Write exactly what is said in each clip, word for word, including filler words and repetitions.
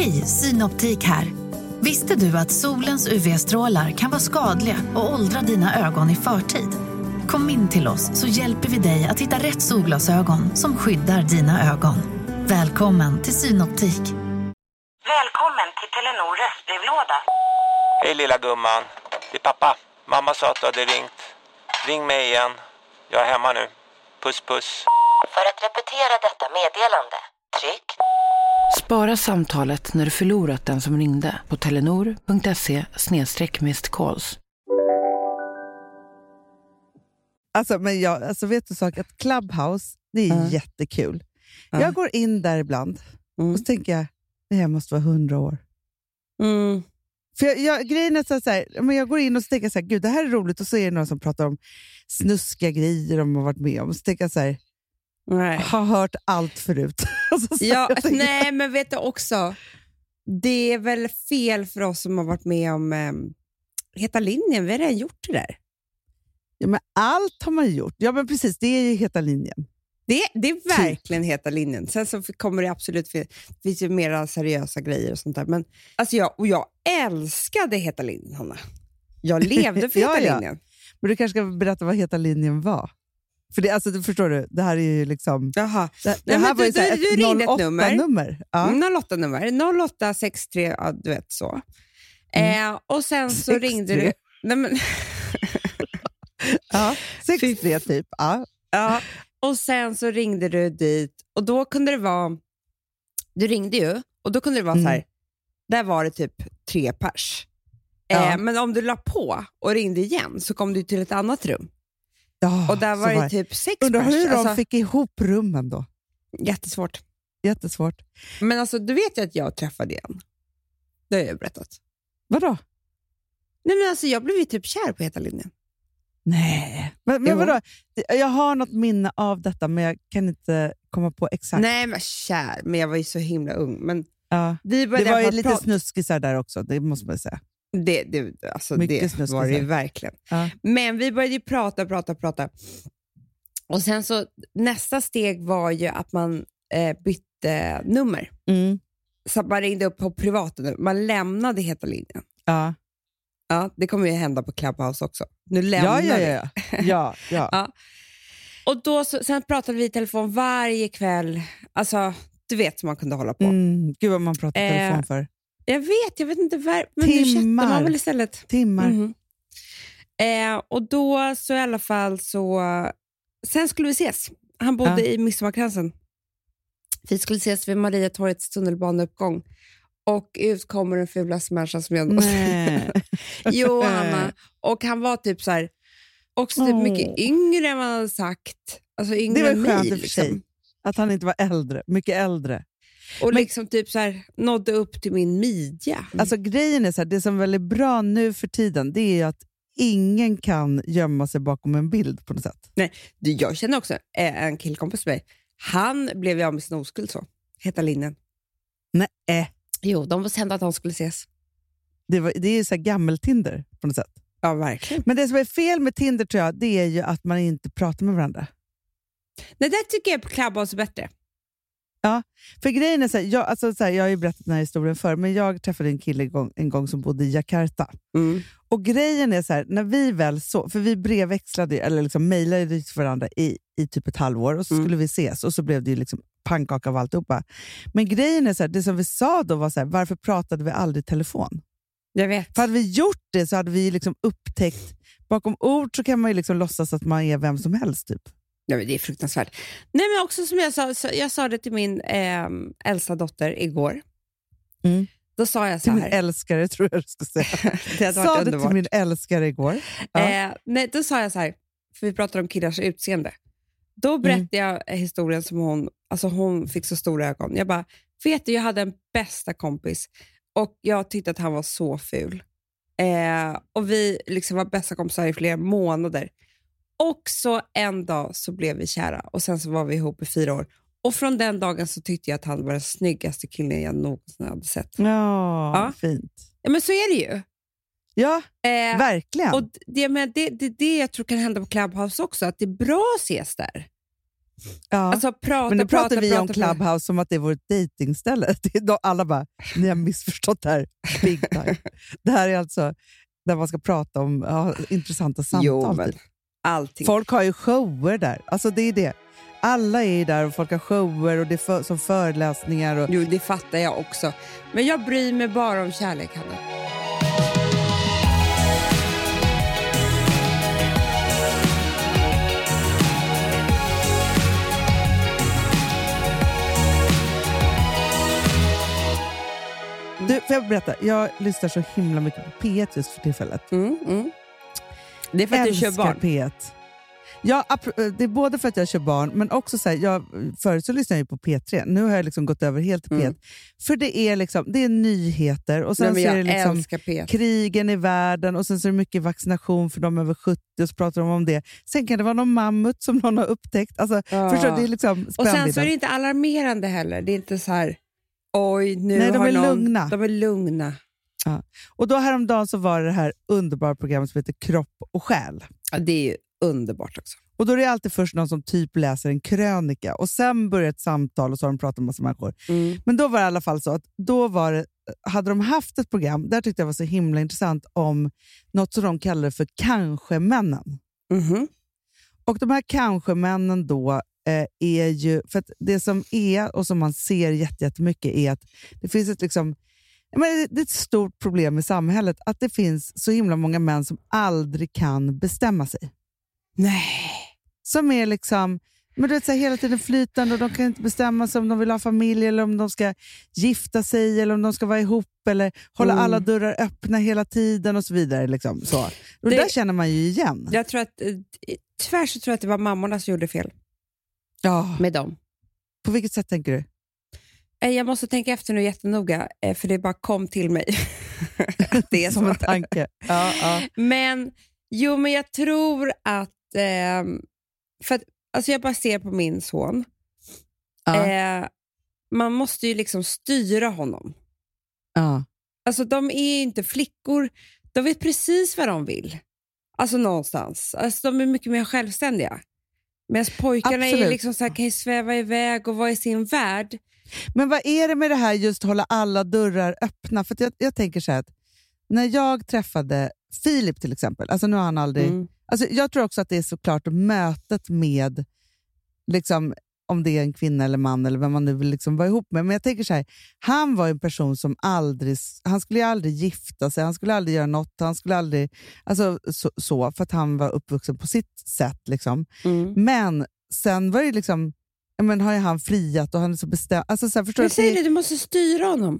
Hej, Synoptik här. Visste du att solens U V-strålar kan vara skadliga och åldra dina ögon i förtid? Kom in till oss så hjälper vi dig att hitta rätt solglasögon som skyddar dina ögon. Välkommen till Synoptik. Välkommen till Telenor röstbrevlåda. Hej lilla gumman, det är pappa. Mamma sa att du hade ringt. Ring mig igen. Jag är hemma nu. Puss puss. För att repetera detta meddelande, tryck. Spara samtalet när du förlorat den som ringde på telenor.se snedstreck missed calls. Alltså, men jag, alltså vet du sak att Clubhouse, det är Mm. jättekul. Mm. Jag går in där ibland Mm. och så tänker jag, det här måste vara hundra år. Mm. För jag, jag, grejen är så så här, men jag går in och så tänker jag så här, gud det här är roligt, och så är det någon som pratar om snuskiga grejer de har varit med om. Och så tänker jag så här, Nej. har hört allt förut. Alltså, så Ja, jag tänker, nej, men vet du också, det är väl fel för oss som har varit med om eh, Heta linjen. Vi har redan gjort det där. ja, men allt har man gjort. Ja, men precis, det är ju Heta linjen. Det, det är verkligen Heta linjen. Sen så kommer det absolut, det finns ju mera seriösa grejer och sånt där. Men alltså jag, och jag älskade Heta linjen, Hanna. Jag levde för Heta Ja, ja. linjen. Men du kanske ska berätta vad Heta linjen var. För det, alltså, du förstår du, det här är ju liksom... Jaha. Det, det Nej, här men var ju du- så här du- ett du ringde ett noll åtta nummer. nummer. Ja. noll åtta-nummer. noll åtta sex tre, ja, du vet så. Mm. Eh, och sen så sex ringde tre. du... Nej, men, Ja, sex tre typ. Ja. ja, och sen så ringde du dit och då kunde det vara... Du ringde ju och då kunde det vara Mm. så här, där var det typ tre pers. Ja. Eh, men om du la på och ringde igen så kom du till ett annat rum. Ja, Och där så var det det. typ sex Undrar pers. hur de Alltså, fick ihop rummen då. jättesvårt. Jättesvårt. Men alltså, du vet ju att jag träffade igen. Det har jag berättat. Vadå? Nej, men alltså, jag blev ju typ kär på Heta linjen. Nej. Men, men Jo. vadå? Jag har något minne av detta, men jag kan inte komma på exakt. Nej, men kär. Men jag var ju så himla ung. Men Ja. vi Det började var ju bara lite prata- snuskisar där också, det måste man säga. Det, det, alltså Mycket det snuskisar. var det ju verkligen. Ja. Men vi började ju prata, prata, prata. Och sen så nästa steg var ju att man eh, bytte nummer. Mm. Så att man ringde upp på privata nummer. Man lämnade Heta linjen. Ja. Ja, det kommer ju hända på Clubhouse också. Nu Ja, lämnar ja, vi. ja, ja. ja, ja. Ja. Och då så, sen pratade vi i telefon varje kväll. Alltså, du vet som man kunde hålla på. Mm. Gud vad man pratar i Eh, telefon för. Jag vet, jag vet inte. Var, men nu chattar Timmar. man väl istället. Timmar. Mhm. Eh, och då så i alla fall så... Sen skulle vi ses. Han bodde Ja. i Midsommarkransen. Vi skulle ses vid Mariatorgets tunnelbaneuppgång. Och ut kommer den fulaste människan som jag någonsin... Nej. Jo, Hanna. Och han var typ så här... Också typ Åh. mycket yngre än vad han hade sagt. Alltså yngre Det var än skönt mig. i och för sig. Liksom. Att han inte var äldre, mycket äldre. Och Men- liksom typ så här nådde upp till min midja. Alltså grejen är så här, det som är väldigt bra nu för tiden, det är ju att ingen kan gömma sig bakom en bild på något sätt. Du, jag känner också eh, en killkompis med mig. Han blev ju av med sin oskuld så. Heta linjen. Nej, äh, Jo, de bestämde att de skulle ses. det, var, det är ju så här gammel-Tinder på något sätt. Ja, verkligen. Men det som är fel med Tinder tror jag, det är ju att man inte pratar med varandra. Nej, det tycker jag på Clubhouse är bättre. För grejen är så här, jag, alltså så här, jag har ju berättat den här historien förr, men jag träffade en kille en gång, en gång som bodde i Jakarta. Mm. Och grejen är så här, när vi väl så, för vi brevväxlade, eller liksom mejlade till varandra i, i typ ett halvår, och så Mm. skulle vi ses, och så blev det ju liksom pannkaka av alltihopa. Men grejen är så här, det som vi sa då var så här, varför pratade vi aldrig i telefon? Jag vet. För hade vi gjort det så hade vi liksom upptäckt, bakom ord så kan man ju liksom låtsas att man är vem som helst typ. Ja, men det är fruktansvärt. Nej, men också som jag sa, så jag sa det till min eh, äldsta dotter igår. Mm. Då sa jag så Till min här. älskare tror jag du ska säga. Det hade Sa varit det till underbart. min älskare igår. Ja. Eh, nej, då sa jag så här, för vi pratade om killars utseende. Då berättade Mm. jag historien som hon, alltså hon fick så stora ögon. Jag bara, vet du, jag hade en bästa kompis och jag tyckte att han var så ful. Eh, och vi liksom var bästa kompisar i flera månader. Och så en dag så blev vi kära och sen så var vi ihop i fyra år. Och från den dagen så tyckte jag att han var den snyggaste killen jag någonsin hade sett. Ja, Ja. fint. Ja, men så är det ju. Ja, Eh, verkligen. och det, men det, det, det jag tror kan hända på Clubhouse också, att det är bra att ses där. Ja. Alltså, prata, men nu prata, pratar vi prata, om prata. Clubhouse som att det är vårt dejtingställe. Det är då alla bara, ni har missförstått det här. Big time. Det här är alltså där man ska prata om ja, intressanta samtal. Jo, men typ. allting. Folk har ju shower där. Alltså det är det. Alla är där och folk har shower och det är för, som föreläsningar. Och... Jo, det fattar jag också. Men jag bryr mig bara om kärlek, Hanna. Du, får jag berätta? Jag lyssnar så himla mycket på P ett just för tillfället. Mm, mm. Det är för att du kör barn. P ett. Ja, det är både för att jag kör barn, men också så här, jag, förut så lyssnade jag på P tre. Nu har jag liksom gått över helt till P ett. Mm. För det är liksom, det är nyheter och sen Nej, så är det liksom P ett. Krigen i världen och sen så är det mycket vaccination för de över sjuttio och så pratar de om det. Sen kan det vara någon mammut som någon har upptäckt. Alltså, ja. förstår, det är liksom och sen så är det inte alarmerande heller. Det är inte så här, oj, nu Nej, de har är någon... lugna. De är lugna. Ja. Och då häromdagen så var det det här underbara programmet som heter Kropp och själ. Ja, det är ju underbart också. Och då är det alltid först någon som typ läser en krönika och sen börjar ett samtal och så har de pratat med massa människor. Mm. Men då var det i alla fall så att då var det, hade de haft ett program, där tyckte jag var så himla intressant, om något som de kallade för kanske-männen. Mm-hmm. Och de här kanske-männen då eh, är ju, för att det som är och som man ser jättemycket är att det finns ett liksom men det är ett stort problem i samhället att det finns så himla många män som aldrig kan bestämma sig. Nej. Som är liksom, men du vet, så här, hela tiden flytande och de kan inte bestämma sig om de vill ha familj eller om de ska gifta sig eller om de ska vara ihop eller hålla mm. alla dörrar öppna hela tiden och så vidare. Liksom, så. Och det där känner man ju igen. Jag tror att, tyvärr så tror jag att det var mammorna som gjorde fel. Ja. Med dem. På vilket sätt tänker du? Jag måste tänka efter nu jättenoga, för det bara kom till mig. Det är som en tanke. Ja, ja. Men, jo, men jag tror att, eh, för att alltså jag bara ser på min son. Ja. Eh, man måste ju liksom styra honom. Ja. Alltså de är inte flickor, de vet precis vad de vill. Alltså någonstans. Alltså de är mycket mer självständiga. Medan pojkarna är liksom så här, kan ju sväva iväg och vara i sin värld. Men vad är det med det här just hålla alla dörrar öppna? För att jag, jag tänker så här att när jag träffade Filip till exempel, alltså nu har han aldrig, mm. alltså jag tror också att det är såklart mötet med liksom, om det är en kvinna eller man eller vem man nu vill liksom vara ihop med. Men jag tänker så här, han var en person som aldrig, han skulle ju aldrig gifta sig, han skulle aldrig göra något, han skulle aldrig, alltså så, så för att han var uppvuxen på sitt sätt liksom. Mm. Men sen var det liksom, men har ju han friat och han är så bestämd. Alltså, så här, förstår jag du? säger det, du måste styra honom.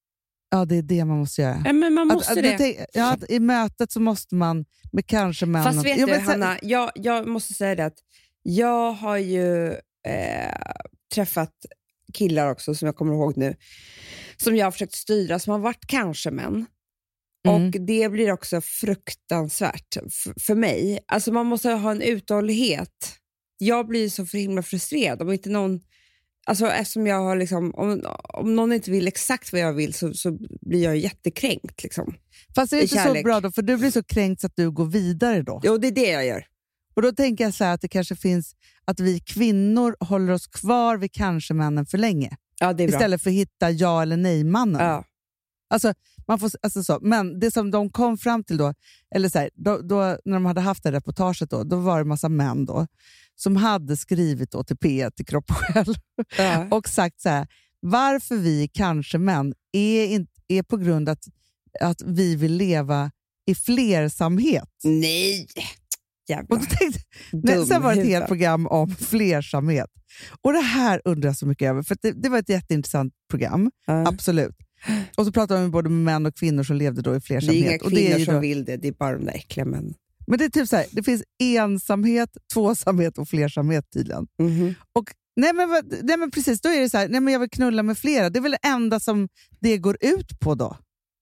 Ja, det är det man måste göra. Ja, men man måste att, det. Att, det ja, att i mötet så måste man med kanske männen... Fast vet jo, du, men, Hanna, jag, jag måste säga det att jag har ju eh, träffat killar också som jag kommer ihåg nu, som jag har försökt styra, som har varit kanske män. Mm. Och det blir också fruktansvärt f- för mig. Alltså man måste ha en uthållighet. Jag blir så för himla frustrerad om inte någon, alltså eftersom jag har liksom, om, om någon inte vill exakt vad jag vill så, så blir jag jättekränkt liksom. Fast det är inte så bra då, för du blir så kränkt så att du går vidare då. Jo, det är det jag gör. Och då tänker jag så här att det kanske finns att vi kvinnor håller oss kvar vid kanske männen för länge. Ja, det är bra. Istället för att hitta ja eller nej mannen. Ja. Alltså, man får, alltså så. Men det som de kom fram till då, eller så här, då, då, när de hade haft det reportaget då, då var det en massa män då som hade skrivit då till P ett, till Kropp och själ, ja. och sagt så här, varför vi kanske män är, in, är på grund att, att vi vill leva i flersamhet. Nej, jävlar. Och då tänkte, nästan var det ett helt program om flersamhet. Och det här undrar jag så mycket över, för det, det var ett jätteintressant program, ja. Absolut. Och så pratade vi både med män och kvinnor som levde då i flersamhet. Det är inga kvinnor och det är ju som då, vill det, det är bara de där äckliga män. Men det är typ så här, det finns ensamhet, tvåsamhet och flersamhet tydligen. Mm-hmm. Och nej men, nej men precis, då är det så här, nej men jag vill knulla med flera. Det är väl det enda som det går ut på då?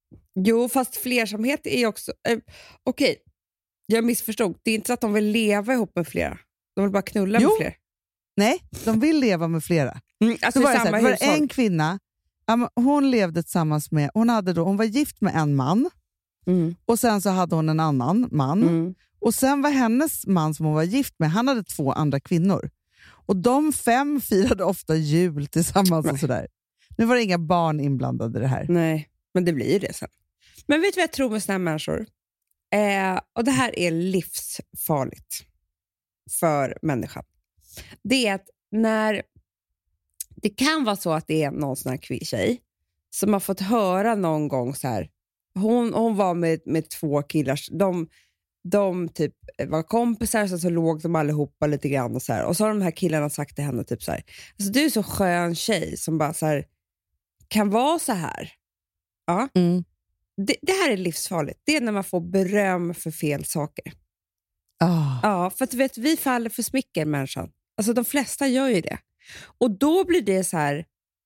Jo, fast flersamhet är också, eh, okej, okay. Jag missförstod. Det är inte så att de vill leva ihop med flera. De vill bara knulla jo. med flera. Nej, de vill leva med flera. Mm, alltså så var det, samma så här, var det en kvinna, hon levde tillsammans med, hon, hade då, hon var gift med en man. Mm. Och sen så hade hon en annan man. Mm. Och sen var hennes man som hon var gift med, han hade två andra kvinnor. Och de fem firade ofta jul tillsammans Nej. och sådär. Nu var det inga barn inblandade i det här. Nej, men det blir ju det sen. Men vet du vad jag tror med såna här människor? Eh, och det här är livsfarligt för människan. Det är att när det kan vara så att det är någon sån här kvill- tjej som har fått höra någon gång så här. Hon, hon var med, med två killar. De, de typ var kompisar, så, så låg de allihopa lite grann och så här. Och så har de här killarna sagt till henne typ så här. Alltså, du är så skön tjej som bara så här kan vara så här. Ja. Mm. Det, det här är livsfarligt. Det är när man får beröm för fel saker. Oh. Ja, för att du vet, vi faller för smicker, människan. Alltså de flesta gör ju det. Och då blir det så här,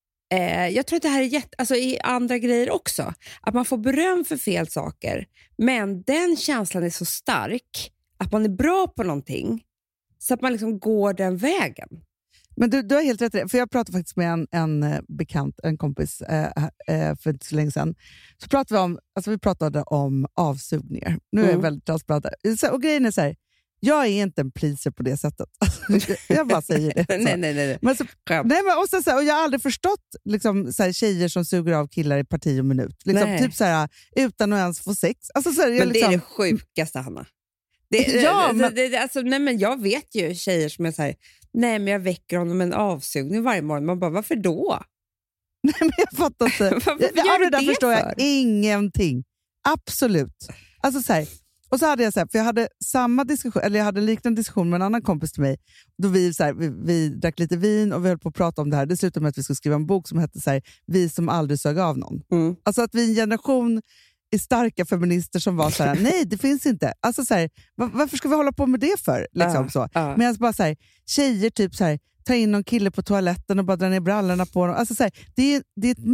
eh, jag tror att det här är jätte, alltså i andra grejer också. Att man får beröm för fel saker. Men den känslan är så stark att man är bra på någonting. Så att man liksom går den vägen. Men du, du har helt rätt i det. För jag pratade faktiskt med en, en bekant, en kompis äh, äh, för inte så länge sedan. Så pratade vi om, alltså vi pratade om avsugningar. Nu är jag Mm. väldigt transparent. Så, och grejen är så här, jag är inte en pleaser på det sättet. Jag bara säger det. nej, nej, nej. nej. Men så, nej men, och, så, så här, och jag har aldrig förstått liksom, så här, tjejer som suger av killar i parti och minut. Liksom, typ så här, utan att ens få sex. Alltså, så här, jag, Men liksom, det är det sjukaste, Hanna. Det, Ja, det, men- det, det, alltså, nej, men jag vet ju tjejer som är så här, nej men jag väcker honom med en avsugning varje morgon. Man bara, varför då? Nej, men jag fattar inte. Varför jag, gör jag, du det där det förstår jag för? ingenting. Absolut. Alltså så här, och så hade jag så här, för jag hade samma diskussion, eller jag hade en liknande diskussion med en annan kompis till mig. Då vi, så här, vi, vi drack lite vin och vi höll på att prata om det här. Det slutade med att vi skulle skriva en bok som hette så här, Vi som aldrig sög av någon. Mm. Alltså att vi är en generation i starka feminister som var så här, nej det finns inte. Alltså så här, var, varför ska vi hålla på med det för? Liksom Ja, så. ja. Medan bara så här, tjejer typ så här, tar in någon kille på toaletten och bara drar ner brallorna på honom. Alltså så här, det, är, det är ett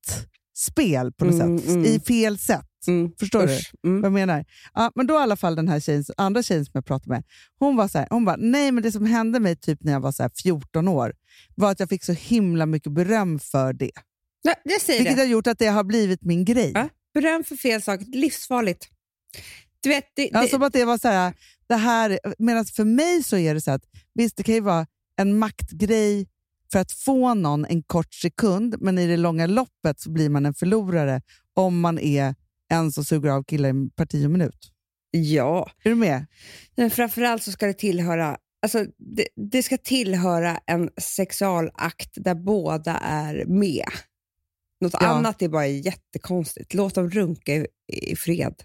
maktspel på något Mm, sätt, mm. i fel sätt. Mm. Förstår Usch. du Mm. vad jag menar? Ja, men då i alla fall den här tjejen, andra tjejen som jag pratade med, hon var så här, hon bara, nej men det som hände mig typ när jag var så här fjorton år var att jag fick så himla mycket beröm för det. Ja, jag säger Vilket det. har gjort att det har blivit min grej. Ja, beröm för fel sak, livsfarligt. Du vet, det, Ja, det, som att det var så här, det här, medan för mig så är det så att visst det kan ju vara en maktgrej för att få någon en kort sekund, men i det långa loppet så blir man en förlorare om man är en som suger av killar i parti och minut. ja, Är du med? men framförallt så ska det tillhöra, alltså det, det ska tillhöra en sexualakt där båda är med. Något Ja. annat är bara jättekonstigt. Låt dem runka i, i fred.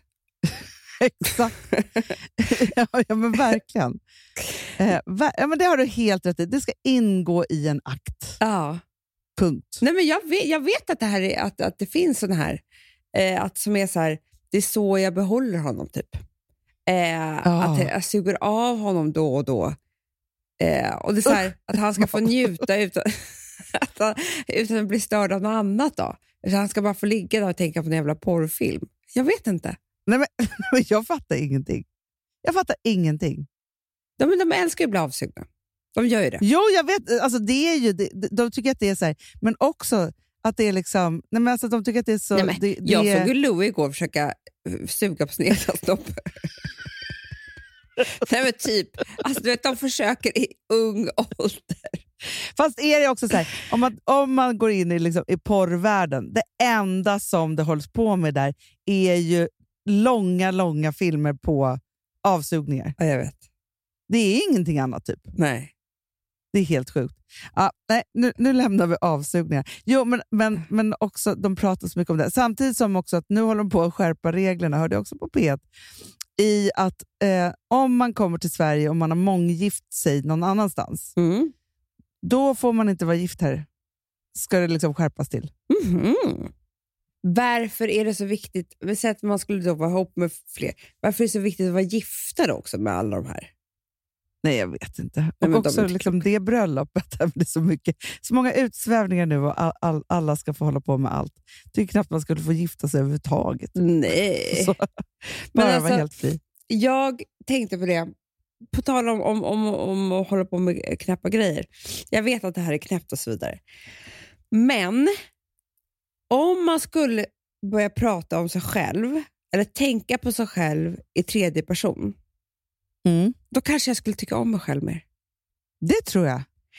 Exakt. ja, ja, men verkligen. Eh, ver- ja, men det har du helt rätt i. Det ska ingå i en akt. Ja. Punkt. Nej, men jag vet, jag vet att det här är, att, att det finns sån här, eh, att som är så här, det är så jag behåller honom typ. Eh, Att jag suger av honom då och då. Eh, och det är så här, att han ska få njuta utan att, han, utan att bli störd av något annat då. Utan han ska bara få ligga där och tänka på en jävla porrfilm. Jag vet inte. Nej, men, men jag fattar ingenting. Jag fattar ingenting. De, de älskar ju att bli avsugna. De gör ju det. Jo, jag vet. Alltså, det är ju, det, de tycker att det är så här. Men också att det är liksom... Nej, men alltså, de tycker att det är så... Nej, men, det, det jag är, såg ju Louie igår försöka uh, suga på sneda snoppar. Nej men typ, alltså, du vet, de försöker i ung ålder. Fast är det också så här, om man, om man går in i, liksom, i porrvärlden, det enda som det hålls på med där är ju långa, långa filmer på avsugningar. Ja, jag vet. Det är ingenting annat typ. Nej. Det är helt sjukt. Ja, nej, nu, nu lämnar vi avsugningar. Jo, men, men, men också, de pratar så mycket om det. Samtidigt som också att nu håller de på att skärpa reglerna, hörde jag också på P ett, i att eh, om man kommer till Sverige och man har månggift sig någon annanstans, Mm. då får man inte vara gift här. Ska det liksom skärpas till. Mhm. Varför är det så viktigt, vi säger att man skulle då vara ihop med fler, varför är det så viktigt att vara gifta då också med alla de här? Nej, jag vet inte. Nej, Och men de också är inte liksom det bröllopet, där blir så mycket, så många utsvävningar nu och all, all, alla ska få hålla på med allt. Tycker knappt man skulle få gifta sig överhuvudtaget. Nej. Så, bara Men vara alltså- helt fri. Jag tänkte på det, på tal om, om, om, om att hålla på med knäppa grejer. Jag vet att det här är knäppt och så vidare. Men om man skulle börja prata om sig själv eller tänka på sig själv i tredje person, Mm. då kanske jag skulle tycka om mig själv mer. Det tror jag.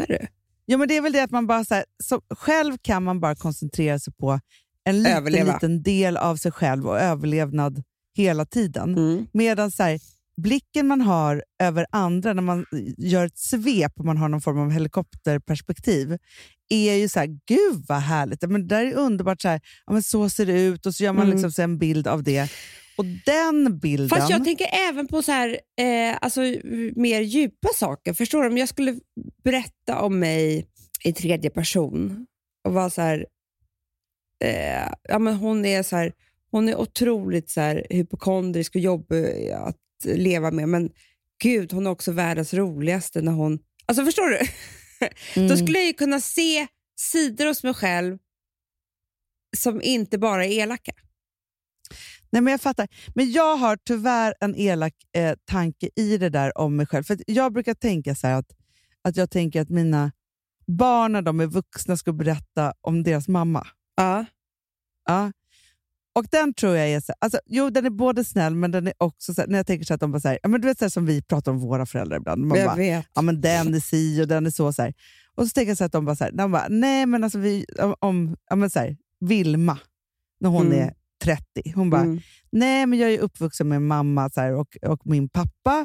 menar du? Ja, men det är väl det att man bara så här, så själv kan man bara koncentrera sig på en liten, liten del av sig själv och överlevnad hela tiden. Mm. Medan så här, blicken man har över andra när man gör ett svep och man har någon form av helikopterperspektiv är ju så här, gud vad härligt. Men det där är underbart, så här, ja, men så ser det ut och så gör man Mm. liksom så en bild av det. Och den bilden... Fast jag tänker även på så här, eh, alltså, mer djupa saker. Förstår du? Om jag skulle berätta om mig i tredje person och vara så här, eh, ja, men hon är så här, hon är otroligt så här hypokondrisk och jobbig att leva med, men gud, hon är också världens roligaste när hon, alltså förstår du? Mm. Då skulle jag ju kunna se sidor hos mig själv som inte bara är elaka. Nej, men jag fattar. Men jag har tyvärr en elak eh, tanke i det där om mig själv. För att jag brukar tänka så här att, att jag tänker att mina barn när de är vuxna ska berätta om deras mamma. Ja. Ja. Och den tror jag är så, alltså, jo, den är både snäll, men den är också så här, när jag tänker så att de bara så här, ja, men du vet så här, som vi pratar om våra föräldrar ibland. Man jag bara, vet. ja, men den är si och den är så, så här. Och så tänker jag så att de bara så här, de bara, nej men alltså vi, om, ja men så här, Vilma, när hon Mm. är trettio, hon bara, Mm. nej men jag är uppvuxen med mamma så här, och, och min pappa.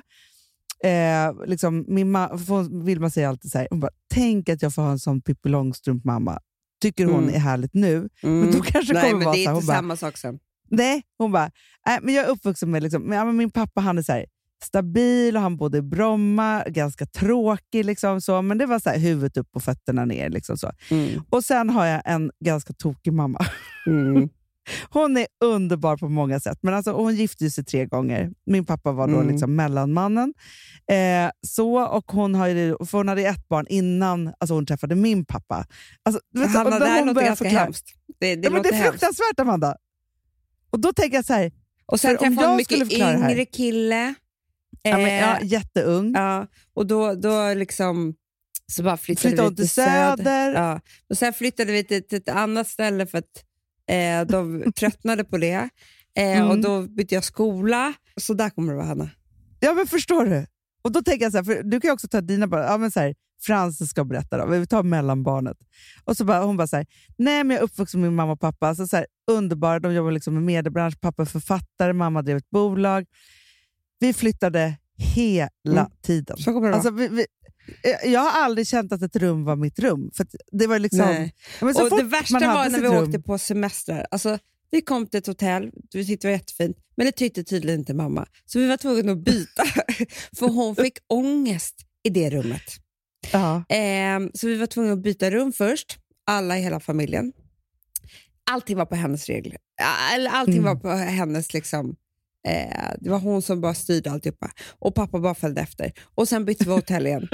Eh, liksom, min ma- Vilma säger alltid så här, hon bara, tänk att jag får ha en sån Pippi Långstrump-mamma. Tycker hon Mm. är härligt nu. Mm. Men då kanske Nej, kommer men vara det är så här, inte hon bara, samma sak sen. nej, hon bara, nej, men jag är uppvuxen med liksom, men, ja, men min pappa, han är så här stabil och han bodde i Bromma, ganska tråkig liksom så, men det var så här huvudet upp och fötterna ner liksom så. Mm. Och sen har jag en ganska tokig mamma. Mm. Hon är underbar på många sätt, men alltså hon gifte sig tre gånger. Min pappa var då Mm. liksom mellanmannen. Eh, så, och hon, har ju, för hon hade ett barn innan alltså hon träffade min pappa. Alltså, du vet, Hanna, och det här hon låter börjar ganska förklara- hemskt. Det, det, ja, men låter det är hemskt. fruktansvärt, Amanda. Och då tänker jag så här, Och sen för om träffade hon jag mycket skulle förklara det här- yngre kille. ja, men, ja, Eh, jätteung. ja, och då, då liksom så bara flyttade, Flyttade vi hon till Söder. Ja. Och sen flyttade vi till, till ett annat ställe för att eh, de tröttnade på det. Eh, Mm. Och då bytte jag skola. Så där kommer det vara, Hanna. Ja, men förstår du? Och då tänker jag så här, för du kan ju också ta dina barn, ja men så här, Frances ska berätta då, vi tar mellanbarnet. Och så bara, hon bara så här, nej men jag är uppvuxen med min mamma och pappa, alltså så här, underbara, de jobbar liksom med mediebransch, pappa är författare, mamma drev ett bolag. Vi flyttade hela Mm. tiden. Så kommer det Alltså, vi, vi, jag har aldrig känt att ett rum var mitt rum. För att det var liksom... Nej. Ja, men så Och fort det värsta man hade var när sitt vi rum, åkte på semestrar. Alltså, vi kom till ett hotell, vi tyckte det var jättefint, men det tyckte tydligen inte mamma. Så vi var tvungna att byta, för hon fick ångest i det rummet. Ja. Eh, så vi var tvungna att byta rum först, alla i hela familjen. Allting var på hennes regler. Eller allting Mm. var på hennes liksom... Eh, det var hon som bara styrde alltihopa. Och pappa bara följde efter. Och sen bytte vi hotell igen.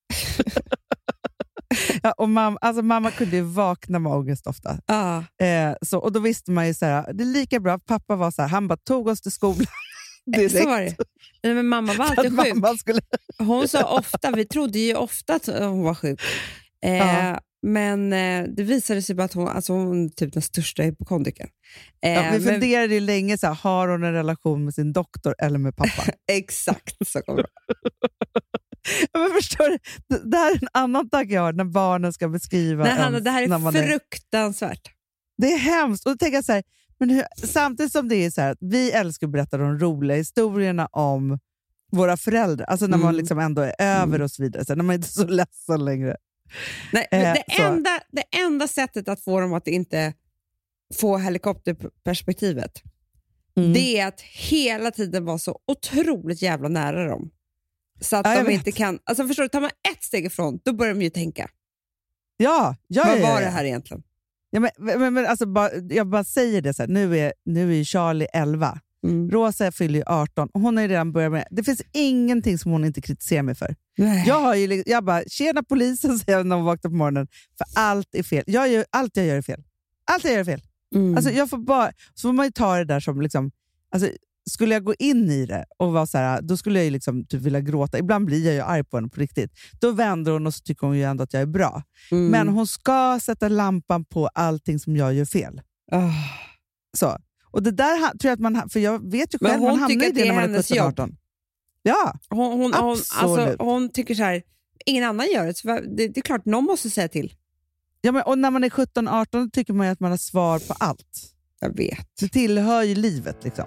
Ja, och mamma, alltså mamma kunde ju vakna med ångest ofta. ah. Eh, så, och då visste man ju så här, det är lika bra. Pappa var så här, han bara tog oss till skolan direkt. Så var det. Nej, men mamma var Att alltid sjuk. mamma skulle... Hon sa ofta, vi trodde ju ofta att hon var sjuk. Eh, Ja. Men eh, det visade sig bara att hon, alltså hon är typ den största hypokondrikern. Eh, Ja, vi men- funderade ju länge, så här, har hon en relation med sin doktor eller med pappa? Exakt så kommer det. Ja, men förstår du? Det, det här är en annan tanke jag har när barnen ska beskriva Nej, ens Hanna, det här när är man fruktansvärt. Det är hemskt. Och då tänker jag så här, men hur, samtidigt som det är så här att vi älskar att berätta de roliga historierna om våra föräldrar, alltså när man Mm. liksom ändå är över och så vidare, så här, när man inte är så ledsen längre. Nej, men Eh, det, så. enda, det enda sättet att få dem att inte få helikopterperspektivet, Mm. det är att hela tiden vara så otroligt jävla nära dem. Så att Ja, jag de vet. inte kan... Alltså förstår du, tar man ett steg ifrån, då börjar de ju tänka. Ja, ja, Vad ja, var ja. det här egentligen? Ja, men, men, men alltså, bara, jag bara säger det så här. Nu är, nu är ju Charlie elva. Mm. Rosa fyller ju arton. Och hon har ju redan börjat med det. Det finns ingenting som hon inte kritiserar mig för. Nej. Jag har ju, jag bara, tjena polisen, säger jag när hon vaknar på morgonen. För allt är fel. Jag gör, allt jag gör är fel. Allt jag gör är fel. Mm. Alltså, jag får bara, så får man ju ta det där som liksom, alltså, skulle jag gå in i det och vara så här, då skulle jag ju liksom typ vilja gråta. Ibland blir jag ju arg på henne på riktigt. Då vänder hon och så tycker hon ju ändå att jag är bra. Mm. Men hon ska sätta lampan på allting som jag gör fel. Oh. Så. Och det där tror jag att man, för jag vet ju själv, man hamnar i det när man är sjutton arton. Ja, hon, hon, hon, alltså, hon tycker så här, ingen annan gör det, så det, det är klart någon måste säga till. Ja, men, och när man är sjutton arton tycker man ju att man har svar på allt. Jag vet. Det tillhör ju livet liksom.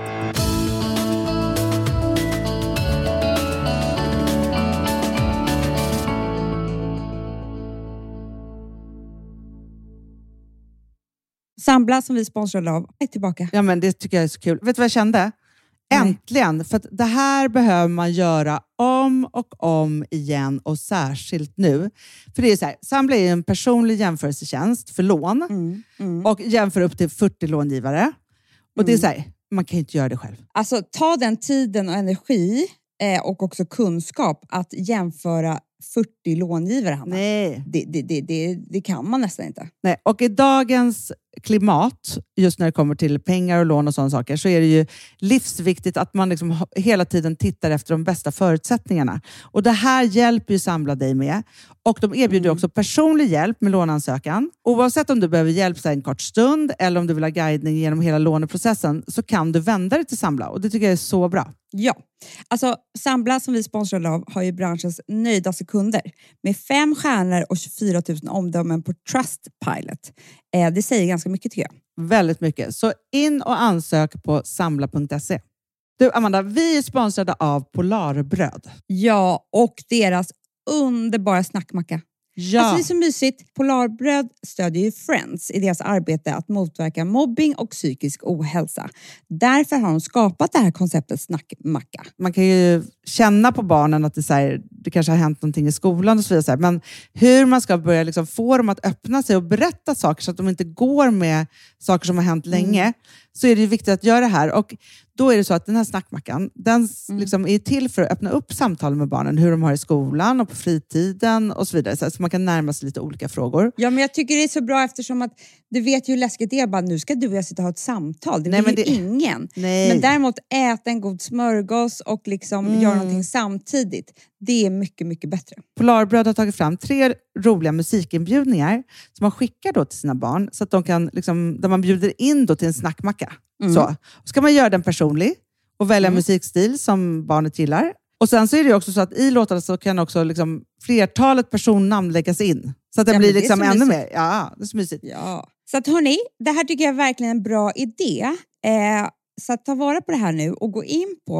Sambla som vi sponsrade av är tillbaka. Ja, men det tycker jag är så kul. Vet du vad jag kände? Äntligen! Nej. För att det här behöver man göra om och om igen och särskilt nu. För det är så här, Sambla är en personlig jämförelsetjänst för lån mm, mm. och jämför upp till fyrtio långivare. Och mm. det är så här, man kan ju inte göra det själv. Alltså ta den tiden och energi eh, och också kunskap att jämföra fyrtio långivare, Hanna. Nej. Det, det, det, det, det kan man nästan inte. Nej. Och i dagens klimat, just när det kommer till pengar och lån och sådana saker, så är det ju livsviktigt att man liksom hela tiden tittar efter de bästa förutsättningarna. Och det här hjälper ju Sambla dig med. Och de erbjuder mm. också personlig hjälp med låneansökan. Oavsett om du behöver hjälp så en kort stund eller om du vill ha guidning genom hela låneprocessen, så kan du vända dig till Sambla. Och det tycker jag är så bra. Ja, alltså Sambla som vi sponsrar av har ju branschens nöjdaste kunder med fem stjärnor och tjugofyra tusen omdömen på Trustpilot. Eh, det säger ganska mycket, tycker jag. Väldigt mycket. Så in och ansök på sambla punkt se. Du Amanda, vi är sponsrade av Polarbröd. Ja, och deras underbara snackmacka. Ja. Alltså det är så mysigt. Polarbröd stödjer ju Friends i deras arbete att motverka mobbing och psykisk ohälsa. Därför har de skapat det här konceptet snackmacka. Man kan ju känna på barnen att det, så här, det kanske har hänt någonting i skolan och så vidare. Så här. Men hur man ska börja liksom få dem att öppna sig och berätta saker så att de inte går med saker som har hänt mm. länge. Så är det ju viktigt att göra det här. Och då är det så att den här snackmackan, den mm. liksom är till för att öppna upp samtal med barnen. Hur de har i skolan och på fritiden och så vidare. Så att man kan närma sig lite olika frågor. Ja, men jag tycker det är så bra eftersom att du vet ju hur läskigt det är. Bara, nu ska du och jag sitta och ha ett samtal. Det Nej, vill men ju det... ingen. Nej. Men däremot äta en god smörgås och liksom mm. göra någonting samtidigt. Det är mycket, mycket bättre. Polarbröd har tagit fram tre roliga musikinbjudningar som man skickar då till sina barn. Så att de kan, liksom, där man bjuder in då till en snackmacka. Mm. Så ska man göra den personlig och välja mm. musikstil som barnet gillar. Och sen så är det också så att i låtarna så kan också liksom flertalet personnamn läggas in. Så att det ja, blir liksom det ännu mer. Ja, det är så mysigt. Ja. Så att hörni, det här tycker jag är verkligen en bra idé. Eh, så att ta vara på det här nu och gå in på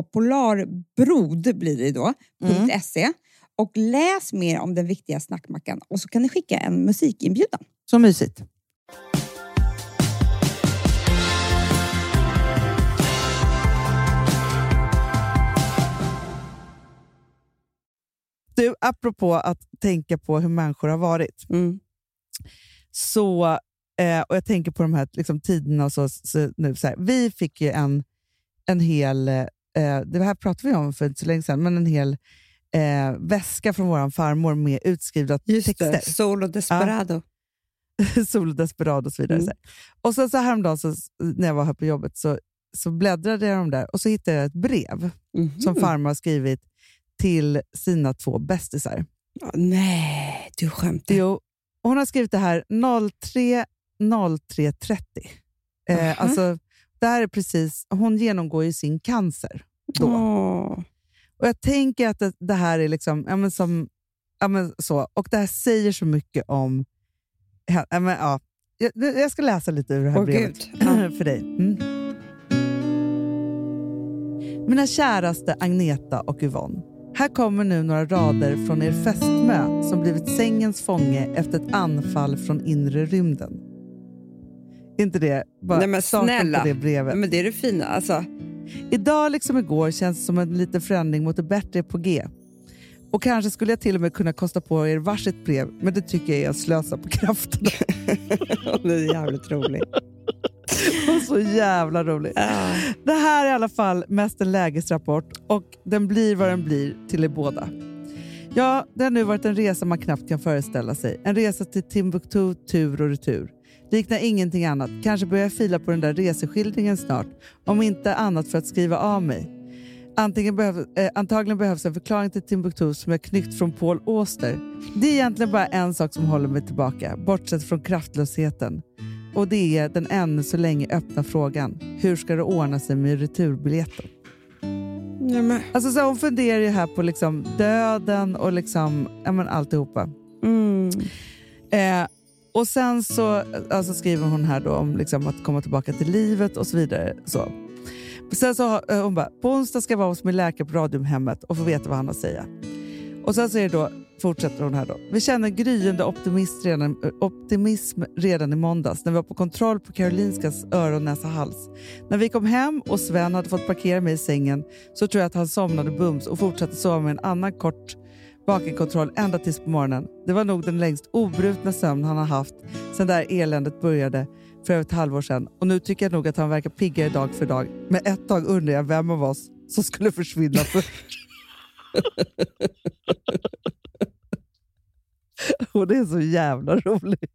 polarbrod blir det då, mm. .se och läs mer om den viktiga snackmackan. Och så kan ni skicka en musikinbjudan. Så mysigt. Du, apropå att tänka på hur människor har varit. Mm. Så, eh, och jag tänker på de här liksom, tiderna och så, så nu. Så här, vi fick ju en, en hel, eh, det här pratade vi om för inte så länge sedan, men en hel eh, väska från våran farmor med utskrivna Just texter. Det, Solo Desperado. Ja. Solo Desperado och så vidare. Mm. Så och så, så häromdagen så, när jag var här på jobbet så, så bläddrade jag dem där och så hittade jag ett brev mm-hmm. som farmor har skrivit till sina två bästisar. Oh, nej, du skämtar. Jo, hon har skrivit det här noll tre noll tre trettio. Eh, alltså, det här är precis, hon genomgår ju sin cancer då. Oh. Och jag tänker att det, det här är liksom, ja men som, ja men så, och det här säger så mycket om, ja men ja, jag, jag ska läsa lite ur det här oh, brevet för dig. Mm. Mina käraste Agneta och Yvonne. Här kommer nu några rader från er fästmö som blivit sängens fånge efter ett anfall från inre rymden. Inte det? Bara Nej men snälla. På det brevet. Men det är det fina. Alltså. Idag liksom igår känns det som en liten förändring mot det bättre på G. Och kanske skulle jag till och med kunna kosta på er varsitt brev, men det tycker jag är att slösa på krafterna. Det är jävligt roligt. Och så jävla roligt. Ja. Det här är i alla fall mest en lägesrapport och den blir vad den blir till er båda. Ja, det har nu varit en resa man knappt kan föreställa sig. En resa till Timbuktu, tur och retur. Liknar ingenting annat. Kanske börjar jag fila på den där reseskildringen snart. Om inte annat för att skriva av mig. Antingen behöv, eh, antagligen behövs en förklaring till Timbuktu som är knyckt från Paul Auster. Det är egentligen bara en sak som håller mig tillbaka. Bortsett från kraftlösheten. Och det är den ännu så länge öppna frågan. Hur ska det ordna sig med returbiljetten? Ja, men... Alltså så hon funderar ju här på liksom döden och liksom, ja men alltihopa. Mm. Eh, och sen så alltså skriver hon här då om liksom att komma tillbaka till livet och så vidare. Så. Sen så eh, hon bara, på onsdag ska jag vara hos min läkare på Radiumhemmet och få veta vad han har att säga. Och sen så är det då, fortsätter hon här då. Vi känner gryende optimism redan, optimism redan i måndags när vi var på kontroll på Karolinskas öron, näsa, hals. När vi kom hem och Sven hade fått parkera mig i sängen så tror jag att han somnade bums och fortsatte sova med en annan kort vakenkontroll ända tills på morgonen. Det var nog den längst obrutna sömn han har haft sedan där eländet började för över ett halvår sedan. Och nu tycker jag nog att han verkar piggare dag för dag. Men ett tag undrar jag vem av oss som skulle försvinna först. Och det är så jävla roligt.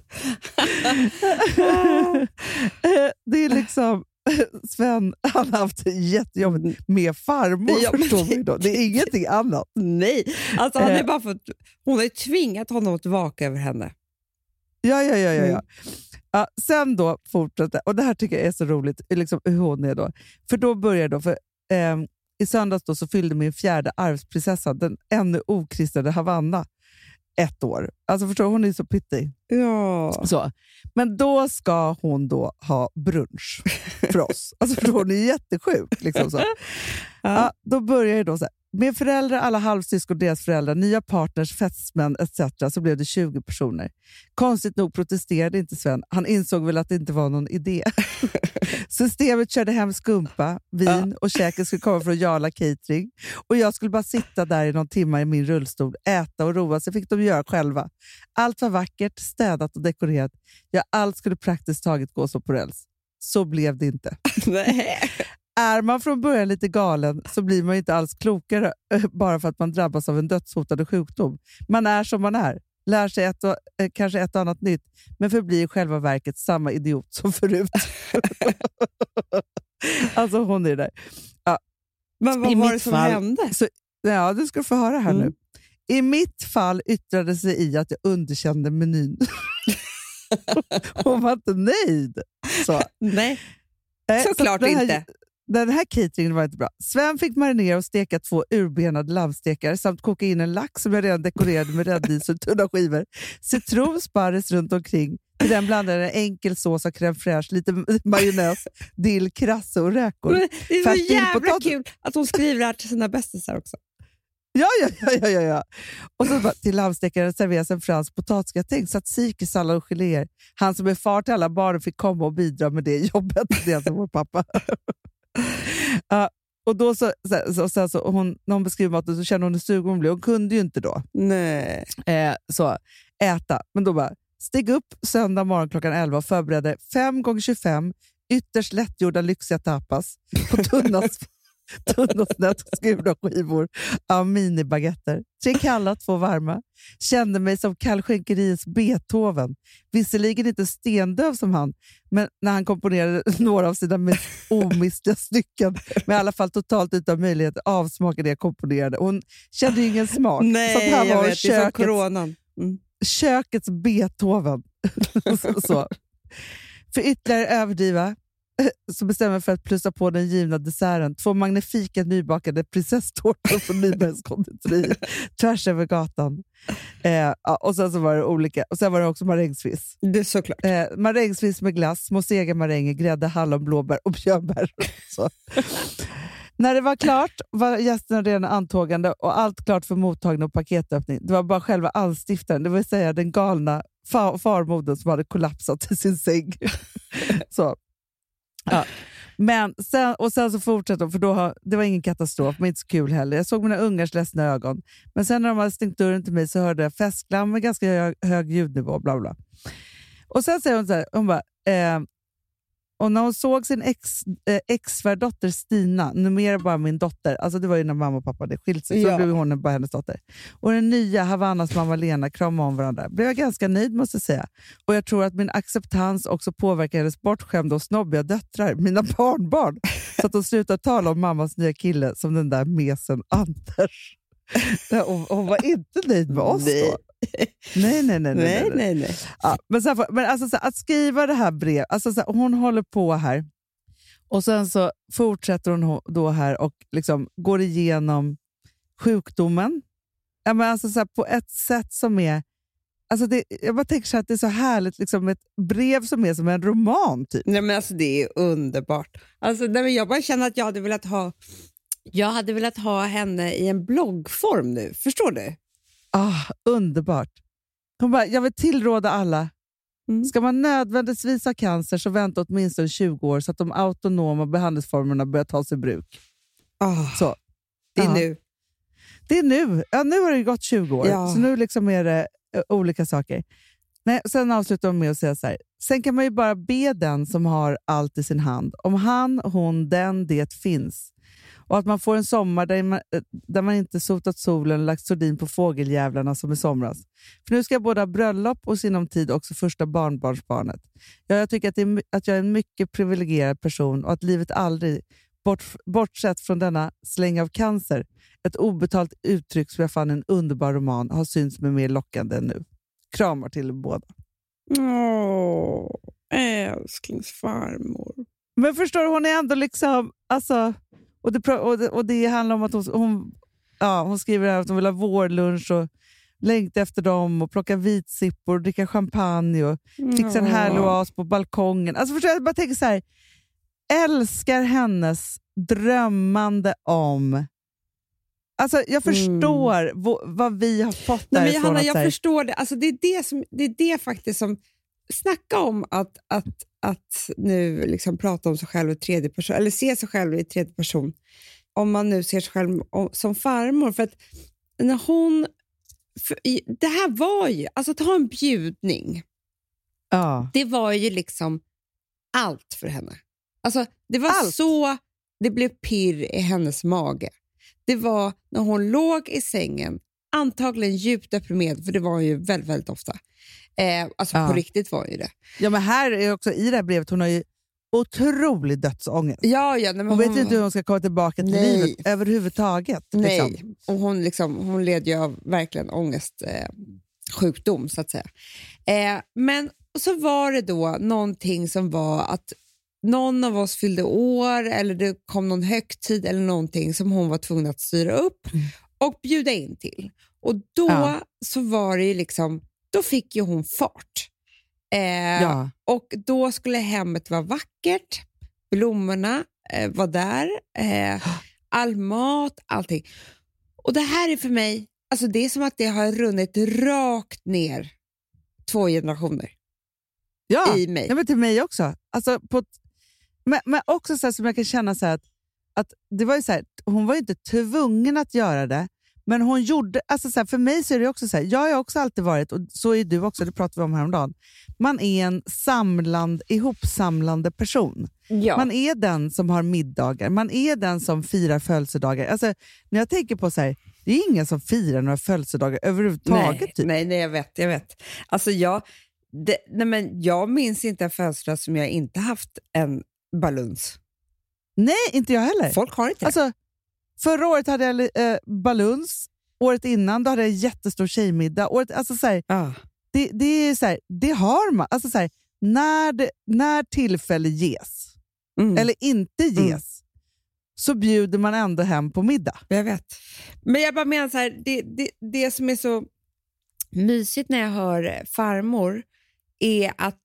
Det är liksom Sven, han har haft jättejobbigt med farmor, ja, förstår vi då. Det är ingenting annat. Nej, alltså han är bara för att hon har ju tvingat honom att vaka över henne. Ja, ja, ja, ja, ja. Ja, sen då fortsätter, och det här tycker jag är så roligt, liksom hur hon är då. För då börjar då, för eh, i söndags då så fyllde min fjärde arvsprinsessa, den ännu okristade Havanna, ett år. Alltså förstår hon är så pittig. Ja. Så. Men då ska hon då ha brunch för oss. Alltså förstår hon är jättesjuk. Liksom så. Ja. Ja, då börjar det då så här. Med föräldrar, alla halvsyskon, deras föräldrar, nya partners, fästmän et cetera så blev det tjugo personer. Konstigt nog protesterade inte Sven. Han insåg väl att det inte var någon idé. Systemet körde hem skumpa, vin ja. och käken skulle komma från Jarla Catering. Och jag skulle bara sitta där i någon timme i min rullstol, äta och roa sig fick de göra själva. Allt var vackert, städat och dekorerat. Ja, allt skulle praktiskt taget gå så på räls. Så blev det inte. Nej. Är man från början lite galen så blir man inte alls klokare bara för att man drabbas av en dödshotande sjukdom. Man är som man är. Lär sig ett och, eh, kanske ett och annat nytt, men förblir i själva verket samma idiot som förut. Alltså hon är där. Ja. Men vad I var det som fall, hände? Så, ja, du ska få höra här mm. nu. I mitt fall yttrade sig i att jag underkände menyn. Hon var inte nöjd. Så. Nej, eh, såklart så här, inte. Den här cateringen var inte bra. Sven fick marinera och steka två urbenade lammstekar samt koka in en lax som jag redan dekorerade med rädis och tunna skivor. Citron, sparris runt omkring. Till den blandade en enkel sås av crème fraîche, lite majonnäs, dill, krasse och räkor. Men det är Färsk så jävla potatis. kul att hon skriver det här till sina bästisar också. Ja, ja, ja, ja, ja, ja. Och så bara, till lammstekaren serveras en fransk potatisgratäng, tzatziki, sallad och geléer. Han som är far till alla barnen fick komma och bidra med det jobbet. Det är alltså vår pappa. Uh, och då så, så, så, så, så hon, när hon beskriver maten så känner hon hur sugen hon blir. Hon kunde ju inte då Nej. Eh, så, äta. Men då bara, steg upp söndag morgon klockan elva och förberedde fem gånger tjugofem ytterst lättgjorda lyxiga tapas på tunna, tunna snett skurna skivor av minibagetter. Tre kalla, två varma. Kände mig som kallskänkeriets Beethoven. Visserligen inte stendöv som han, men när han komponerade några av sina mest omistliga stycken, men i alla fall totalt utan möjlighet att avsmaka det jag komponerade. Hon kände ju ingen smak. Nej, så att han jag var vet, kökets, det är som coronan. Mm. Kökets Beethoven. så, så. För ytterligare överdriva så bestämmer jag för att plussa på den givna desserten. Två magnifika nybakade prinsesstårtor från Nybergs konditori tvärs över gatan. Eh, och sen så var det olika. Och sen var det också marängsviss. Det är såklart. Eh, marängsviss med glass, små sega maränger, grädde, hallon, blåbär och björnbär. Så. När det var klart var gästerna redan antågande och allt klart för mottagning och paketöppning. Det var bara själva anstiftaren, det vill säga den galna far- farmodern som hade kollapsat i sin säng. Så. Ja. Men sen, och sen så fortsatte de, för då har, det var ingen katastrof, men inte så kul heller. Jag såg mina ungars ledsna ögon. Men sen när de hade stängt dörren till mig så hörde jag festglam med ganska hög, hög ljudnivå, bla bla. Och sen säger hon så här, hon bara, eh, och när hon såg sin ex, eh, ex-svärdotter Stina, numera bara min dotter, alltså det var ju när mamma och pappa hade skilt sig, så ja. blev hon bara hennes dotter. Och den nya Havannas mamma Lena kramade om varandra. Blev jag ganska nöjd måste jag säga. Och jag tror att min acceptans också påverkar hennes bortskämda och snobbiga döttrar, mina barnbarn, så att de slutar tala om mammas nya kille som den där mesen Anders. Hon, hon var inte nöjd med oss då. Nej, nej, nej. nej, nej, nej, nej, nej. Ja, men så, men alltså, så, att skriva det här brevet, alltså, så, hon håller på här och sen så fortsätter hon då här och liksom går igenom sjukdomen. Ja, men alltså, så, på ett sätt som är, alltså det, jag bara tänker så att det är så härligt, liksom ett brev som är som en roman typ. Nej, men alltså det är underbart. Alltså, nej, men jag bara känner att jag hade velat ha jag hade velat ha henne i en bloggform nu, förstår du? Ah, underbart. Hon bara, jag vill tillråda alla. Mm. Ska man nödvändigtvis ha cancer så vänta åtminstone tjugo år så att de autonoma behandlingsformerna börjar tas i bruk. Oh, så. Det är ja. nu. Det är nu. Ja, nu har det gått tjugo år. Ja. Så nu liksom är det uh, olika saker. Nej, sen avslutar de med att säga så här. Sen kan man ju bara be den som har allt i sin hand. Om han, hon, den, det finns. Och att man får en sommar där man, där man inte sotat solen och lagt sordin på fågeljävlarna som i somras. För nu ska jag både ha bröllop och sinom tid också första barnbarnsbarnet. Ja, jag tycker att, det är, att jag är en mycket privilegierad person och att livet aldrig, bort, bortsett från denna släng av cancer, ett obetalt uttryck som jag fann en underbar roman, har synts med mer lockande än nu. Kramar till båda. Åh, älsklingsfarmor. Men förstår du, hon är ändå liksom, alltså... Och det, och, det, och det handlar om att hon, hon, ja, hon skriver här att hon vill ha vårlunch och längta efter dem och plocka vitsippor och dricka champagne och fixa en härlig oas på balkongen. Alltså förstår jag bara tänker så här, älskar hennes drömmande om. Alltså jag förstår mm. v- vad vi har fått Nej, därifrån. men Johanna, jag här, förstår det. Alltså det är det som det är det faktiskt som snacka om att att att nu liksom prata om sig själv i tredje person eller se sig själv i tredje person. Om man nu ser sig själv som farmor, för att när hon för, det här var ju alltså att ha en bjudning. Ja. Det var ju liksom allt för henne. Alltså det var allt. Så det blev pirr i hennes mage. Det var när hon låg i sängen, antagligen djupt deprimerad, för det var ju väldigt, väldigt ofta. Eh, alltså ja. På riktigt var ju det. Ja, men här är också i det här brevet, hon har ju otrolig dödsångest. Ja, ja, nej, men hon, hon vet inte hur hon ska komma tillbaka till nej. livet överhuvudtaget. Nej, liksom. och hon, liksom, hon led ju av verkligen ångest, eh, sjukdom så att säga. Eh, men så var det då någonting som var att någon av oss fyllde år eller det kom någon högtid eller någonting som hon var tvungen att styra upp mm. och bjuda in till. Och då ja. så var det ju liksom, då fick ju hon fart. Eh, ja. Och då skulle hemmet vara vackert, blommorna eh, var där, eh, all mat, allting. Och det här är för mig, alltså det är som att det har runnit rakt ner två generationer ja. i mig. Ja, men till mig också. Alltså på, men, men också så här, som jag kan känna så här att, att det var ju så här, hon var ju inte tvungen att göra det. Men hon gjorde, alltså så här, för mig så är det också så här, jag har också alltid varit, och så är du också, det pratade vi om häromdagen. Man är en samland, ihopsamlande person. Ja. Man är den som har middagar, man är den som firar födelsedagar. Alltså när jag tänker på så här, det är ingen som firar några födelsedagar överhuvudtaget. Nej, typ. nej, nej, jag vet, jag vet. Alltså jag, det, nej, men jag minns inte en födelsedag som jag inte haft en baluns. Nej, inte jag heller. Folk har inte alltså, förra året hade jag eh, baluns. Året innan då hade jag en jättestor tjejmiddag. Året, alltså så här, ah. det, det är så här, det har man. Alltså så här, när, det, när tillfälle ges, mm. eller inte ges, mm. så bjuder man ändå hem på middag. Jag vet. Men jag bara menar så här, det, det, det som är så mysigt när jag hör farmor är att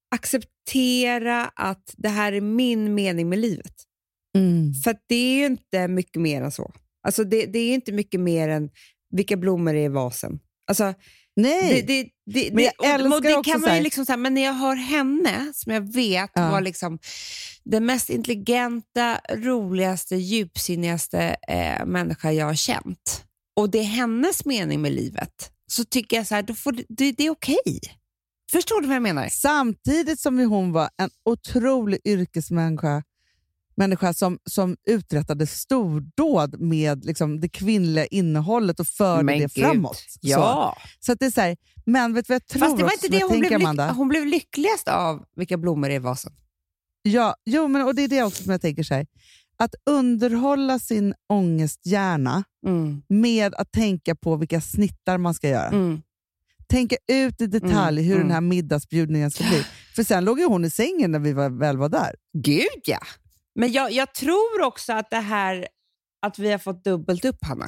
acceptera att det här är min mening med livet. Mm. För att det är ju inte mycket mer än så. Alltså det, det är inte mycket mer än vilka blommor är i vasen. Alltså Nej. Det, det, det, men jag det, älskar och det också kan så man här... ju liksom så här, men när jag hör henne, som jag vet ja. var liksom den mest intelligenta, roligaste, djupsinnigaste eh, människa jag har känt. Och det är hennes mening med livet. Så tycker jag så här, då får det, det, det är okej. Förstår du vad jag menar? Samtidigt som hon var en otrolig yrkesmänniska människa som, som uträttade stordåd med liksom, det kvinnliga innehållet och förde men det Gud. framåt. Ja. Så, så att det är så här, men vet du vad jag tror? Fast det var också, inte det hon tänker, blev, lyck- Amanda? hon blev lyckligast av vilka blommor i vasen. Ja, jo, men, och det är det också som jag tänker så här. Att underhålla sin ångesthjärna Mm. med att tänka på vilka snittar man ska göra. Mm. Tänka ut i detalj Mm, hur mm. den här middagsbjudningen ska bli. För sen låg ju hon i sängen när vi var, väl var där. Gud ja. Men jag, jag tror också att det här att vi har fått dubbelt upp, Hanna.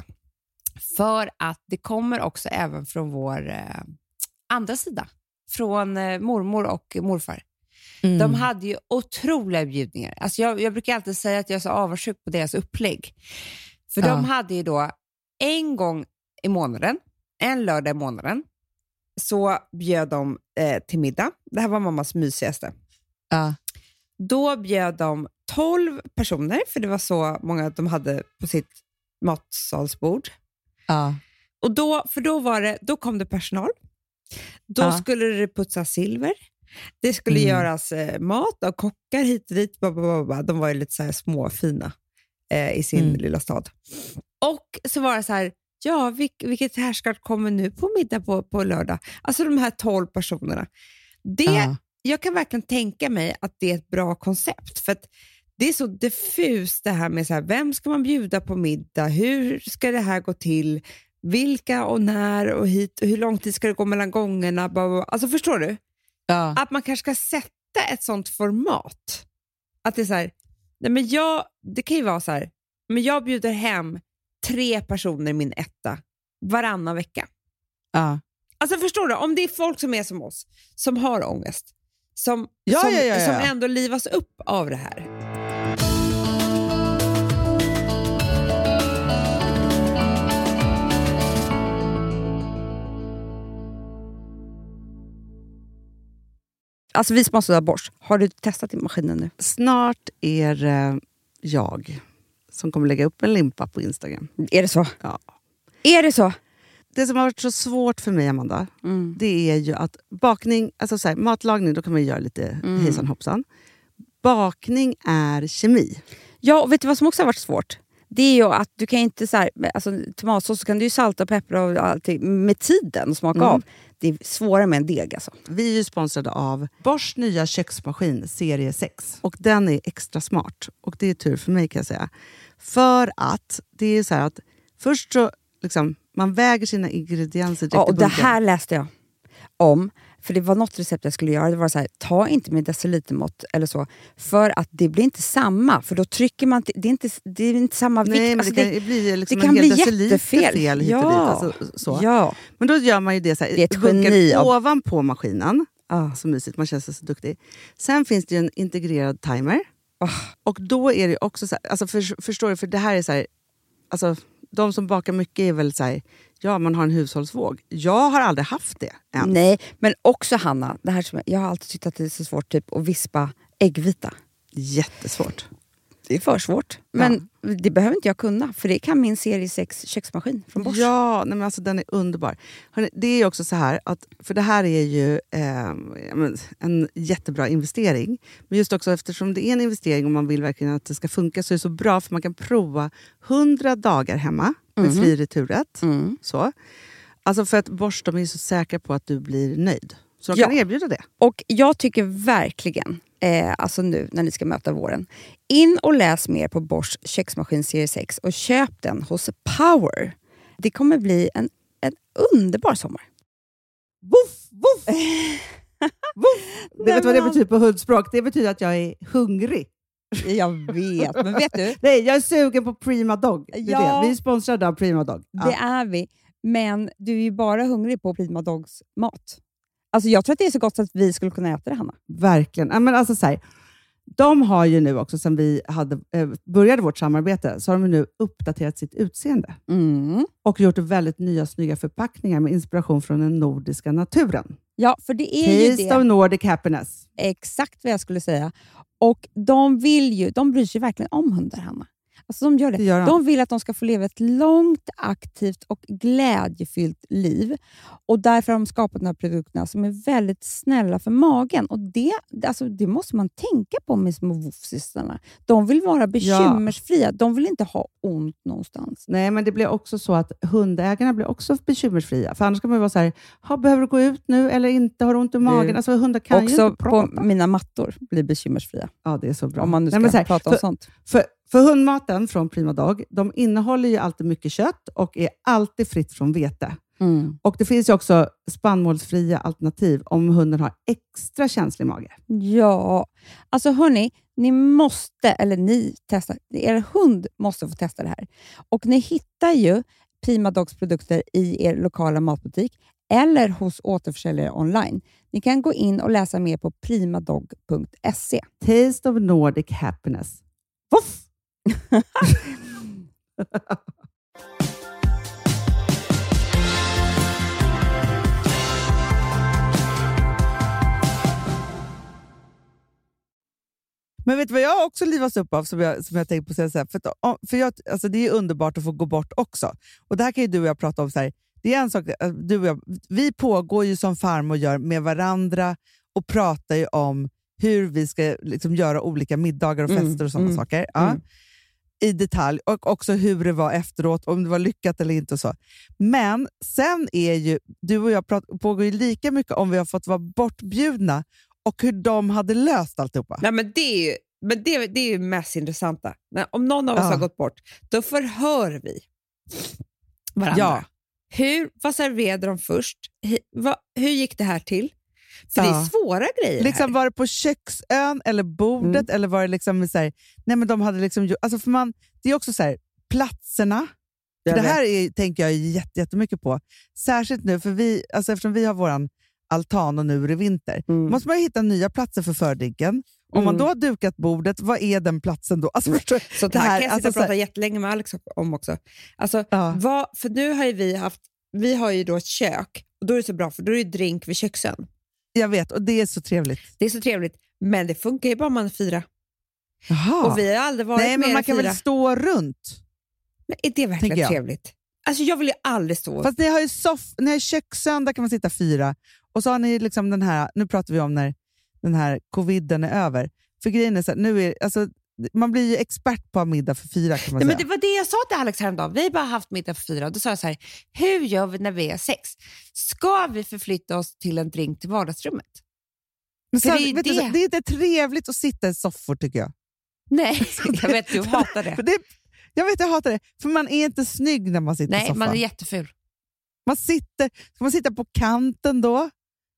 För att det kommer också även från vår eh, andra sida. Från eh, mormor och morfar. Mm. De hade ju otroliga bjudningar. Alltså jag, jag brukar alltid säga att jag är så avundsjuk på deras upplägg. För Ja. de hade ju då en gång i månaden, en lördag i månaden, så bjöd de eh, till middag. Det här var mammas mysigaste. Ja. Då bjöd de tolv personer, för det var så många de hade på sitt matsalsbord. Ja. Och då, för då, var det, då kom det personal. Då Ja. skulle det putsas silver. Det skulle Mm. göras eh, mat av kockar hit och dit. Babababa. De var ju lite så här småfina eh, i sin Mm. lilla stad. Och så var det så här, ja, vilk, vilket härskap kommer nu på middag på, på lördag? Alltså de här tolv personerna. Det, Ja. Jag kan verkligen tänka mig att det är ett bra koncept. För att det är så diffust det här med så här, vem ska man bjuda på middag? Hur ska det här gå till? Vilka och när och hit? Och hur lång tid ska det gå mellan gångerna? Bababa. Alltså förstår du? Ja. Att man kanske ska sätta ett sånt format. Att det är så här, nej men jag, det kan ju vara så här, men jag bjuder hem tre personer i min etta varannan vecka. Ja. Alltså förstår du, om det är folk som är som oss, som har ångest, som, Ja, som, ja, ja, ja. som ändå livas upp av det här. Alltså vi som har sådär borst, har du testat i maskinen nu? Snart är eh, jag som kommer lägga upp en limpa på Instagram. Är det så? Ja. Är det så? Det som har varit så svårt för mig, Amanda, Mm. det är ju att bakning, alltså så här, matlagning, då kan man ju göra lite Mm. hejsan hoppsan. Bakning är kemi. Ja, och vet du vad som också har varit svårt? Det är ju att du kan inte så här, alltså tomatsås så kan du ju salta och peppra och allting med tiden och smaka Mm. av. Det är svårare med en deg alltså. Vi är ju sponsrade av Boschs nya köksmaskin serie sex. Och den är extra smart. Och det är tur för mig kan jag säga. För att det är så här att först så liksom, man väger sina ingredienser direkt Ja, i och det bunken. här läste jag om. För det var något recept jag skulle göra. Det var så här, ta inte med decilitermått eller så. För att det blir inte samma. För då trycker man... Det är inte, det är inte samma vikt. Nej, men alltså det det, kan bli liksom det en kan hel bli deciliter jättefel. fel hit och Ja. dit. Alltså, så. Ja. Men då gör man ju det så här, Det är ett bunkar geni av- ovanpå maskinen. Ah. Så mysigt, man känns så duktig. Sen finns det ju en integrerad timer. Ah. Och då är det också så här, alltså för, förstår du, för det här är så här, alltså de som bakar mycket är väl så här, ja man har en hushållsvåg. Jag har aldrig haft det än. Nej, men också Hanna, det här som jag, jag har alltid tyckt att det är så svårt typ, att vispa äggvita. Jättesvårt. Det är för svårt. Men det behöver inte jag kunna, för det kan min serie sex köksmaskin från Bosch. Ja, nej men alltså den är underbar. Hörrni, det är också så här, att, för det här är ju eh, en jättebra investering. Men just också eftersom det är en investering och man vill verkligen att det ska funka, så är det så bra för man kan prova hundra dagar hemma med Mhm. fri returrätt. Mm. Så. Alltså för att Bosch, de är så säkra på att du blir nöjd. Så de Ja. kan erbjuda det. Och jag tycker verkligen, eh, alltså nu när ni ska möta våren, in och läs mer på Bosch köksmaskin serie sex och köp den hos Power. Det kommer bli en, en underbar sommar. Woof, woof. Woof. Det Nej, vet vad det men betyder på hundspråk? Det betyder att jag är hungrig. Jag vet, men vet du? Nej, jag är sugen på Prima Dog. Det är Ja. det. Vi är sponsrade av Prima Dog. Det är vi. Men du är ju bara hungrig på Prima Dogs mat. Alltså jag tror att det är så gott så att vi skulle kunna äta det, Hanna. Verkligen. Ja, men alltså, så här, De har ju nu också, sen vi hade, eh, började vårt samarbete, så har de nu uppdaterat sitt utseende. Mm. Och gjort väldigt nya snygga förpackningar med inspiration från den nordiska naturen. Ja, för det är Taste ju det. of Nordic happiness. Exakt vad jag skulle säga. Och de vill ju, de bryr sig verkligen om hundar, Hanna. Alltså de gör det. Det gör de. De vill att de ska få leva ett långt, aktivt och glädjefyllt liv. Och därför har de skapat de här produkterna som är väldigt snälla för magen. Och det, alltså det måste man tänka på med små woofsisarna. De vill vara bekymmersfria. De vill inte ha ont någonstans. Nej, men det blir också så att hundägarna blir också bekymmersfria. För annars kan man ju vara så här, ha, behöver du gå ut nu eller inte? Har du ont i magen? Mm. Alltså hundar kan också ju inte prata. på mina mattor blir bekymmersfria. Ja, det är så bra. Om man nu ska Nej, men så här, prata för, om sånt. För, för hundmaten från Prima Dog, de innehåller ju alltid mycket kött och är alltid fritt från vete. Mm. Och det finns ju också spannmålsfria alternativ om hunden har extra känslig mage. Ja, alltså hörni, ni måste, eller ni testar, er hund måste få testa det här. Och ni hittar ju Prima Dogs produkter i er lokala matbutik eller hos återförsäljare online. Ni kan gå in och läsa mer på primadog punkt se. Taste of Nordic happiness. Voff! Men vet du vad jag också livas upp av som jag, som jag tänkte på att säga så här, för, att, för jag, alltså det är underbart att få gå bort också. Och det här kan ju du och jag prata om så här. Det är en sak, du och jag, vi pågår ju som farmor gör med varandra och pratar ju om hur vi ska liksom göra olika middagar och fester Mm, och sådana mm, saker. Ja. mm. I detalj. Och också hur det var efteråt, om det var lyckat eller inte och så. Men sen är ju, du och jag pratar, pågår ju lika mycket om vi har fått vara bortbjudna och hur de hade löst alltihopa. Nej, men det är ju men det, det är ju mest intressanta. När, om någon av oss Ja. har gått bort, då förhör vi varandra. Ja. Hur, vad serverade de först? Hur, vad, hur gick det här till? För det är Ja. svåra grejer Liksom här. var det på köksön eller bordet Mm. eller var det liksom så här, nej men de hade liksom ju- alltså för man, det är också så här, platserna. För Jag det vet. här är, tänker jag jätte, jättemycket på. Särskilt nu för vi, alltså eftersom vi har våran altan och nu är det vinter. Mm. Måste man ju hitta nya platser för fördyggen. Om man Mm. då har dukat bordet, vad är den platsen då? Alltså, förstår, Så det här, kan jag sitta alltså, och så här- prata jättelänge med Alex om också. Alltså, Ja. vad, för nu har ju vi haft, vi har ju då ett kök och då är det så bra för då är det drink vid köksön. Jag vet, och det är så trevligt. Det är så trevligt, men det funkar ju bara om man är fyra. Jaha. Och vi har aldrig varit Nej, mer men man än kan fyra. väl stå runt? Men är det tänker verkligen jag. trevligt? Alltså jag vill ju aldrig stå. Fast ni har ju soff, ni har köksön, där kan man sitta fyra. Och så har ni liksom den här, nu pratar vi om när den här coviden är över. För grejen är så här, nu är, alltså, man blir ju expert på att ha middag för fyra kan man Nej, säga. men det var det jag sa till Alex häromdagen. Vi har bara haft middag för fyra. Då sa jag så här, hur gör vi när vi är sex? Ska vi förflytta oss till en drink till vardagsrummet? men för så, det är ju vet du, det. så, det är inte trevligt att sitta i soffor tycker jag. Nej, jag vet, du hatar det. För det. Jag vet, jag hatar det. För man är inte snygg när man sitter i Nej, soffan. man är jätteful. Man sitter, ska man sitta på kanten då?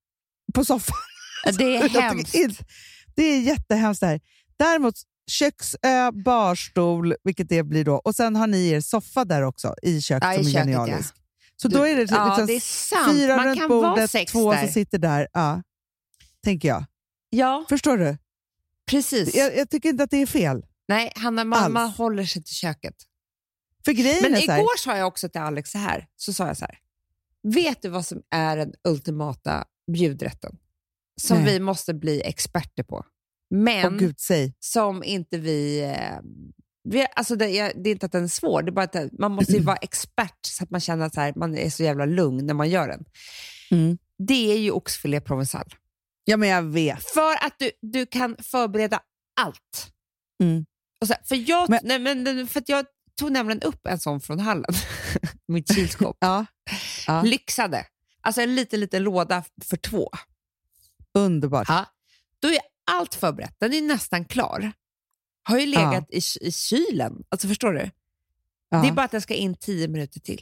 På soffan? Ja, det är Jag tycker hemskt. inte- Det är jättehemskt det här. Däremot köksö, barstol, vilket det blir då. Och sen har ni er soffa där också i köket Ja, i som är köket, genialisk. Så Du- då är det liksom ja, det är sant. fyra Man runt kan vara bordet, sex två där. som sitter där. Ja, tänker jag. Ja, Förstår du? precis. Jag, jag tycker inte att det är fel. Nej, Hanna, man, Alls. man håller sig till köket. För grejen Men är så här, igår sa jag också till Alex så här, så sa jag så här, vet du vad som är den ultimata bjudrätten? Som Nej. vi måste bli experter på. Men åh gud, säg. som inte vi... Eh, vi alltså det, är, det är inte att den är svår, det är bara att man måste ju vara expert så att man känner att så här, man är så jävla lugn när man gör den. Mm. Det är ju oxfilé provençal. Ja, men jag vet. För att du, du kan förbereda allt. Mm. Och så här, för, jag, Men- nej, men, för att jag tog nämligen upp en sån från hallen. Mitt kylskåp. Ja. Ja. Lyxade. Alltså en liten, liten låda för två. Underbart. Ja. Då är allt förberett. Den är nästan klar. Har ju legat i, i kylen. Alltså förstår du? Ja. Det är bara att den ska in tio minuter till.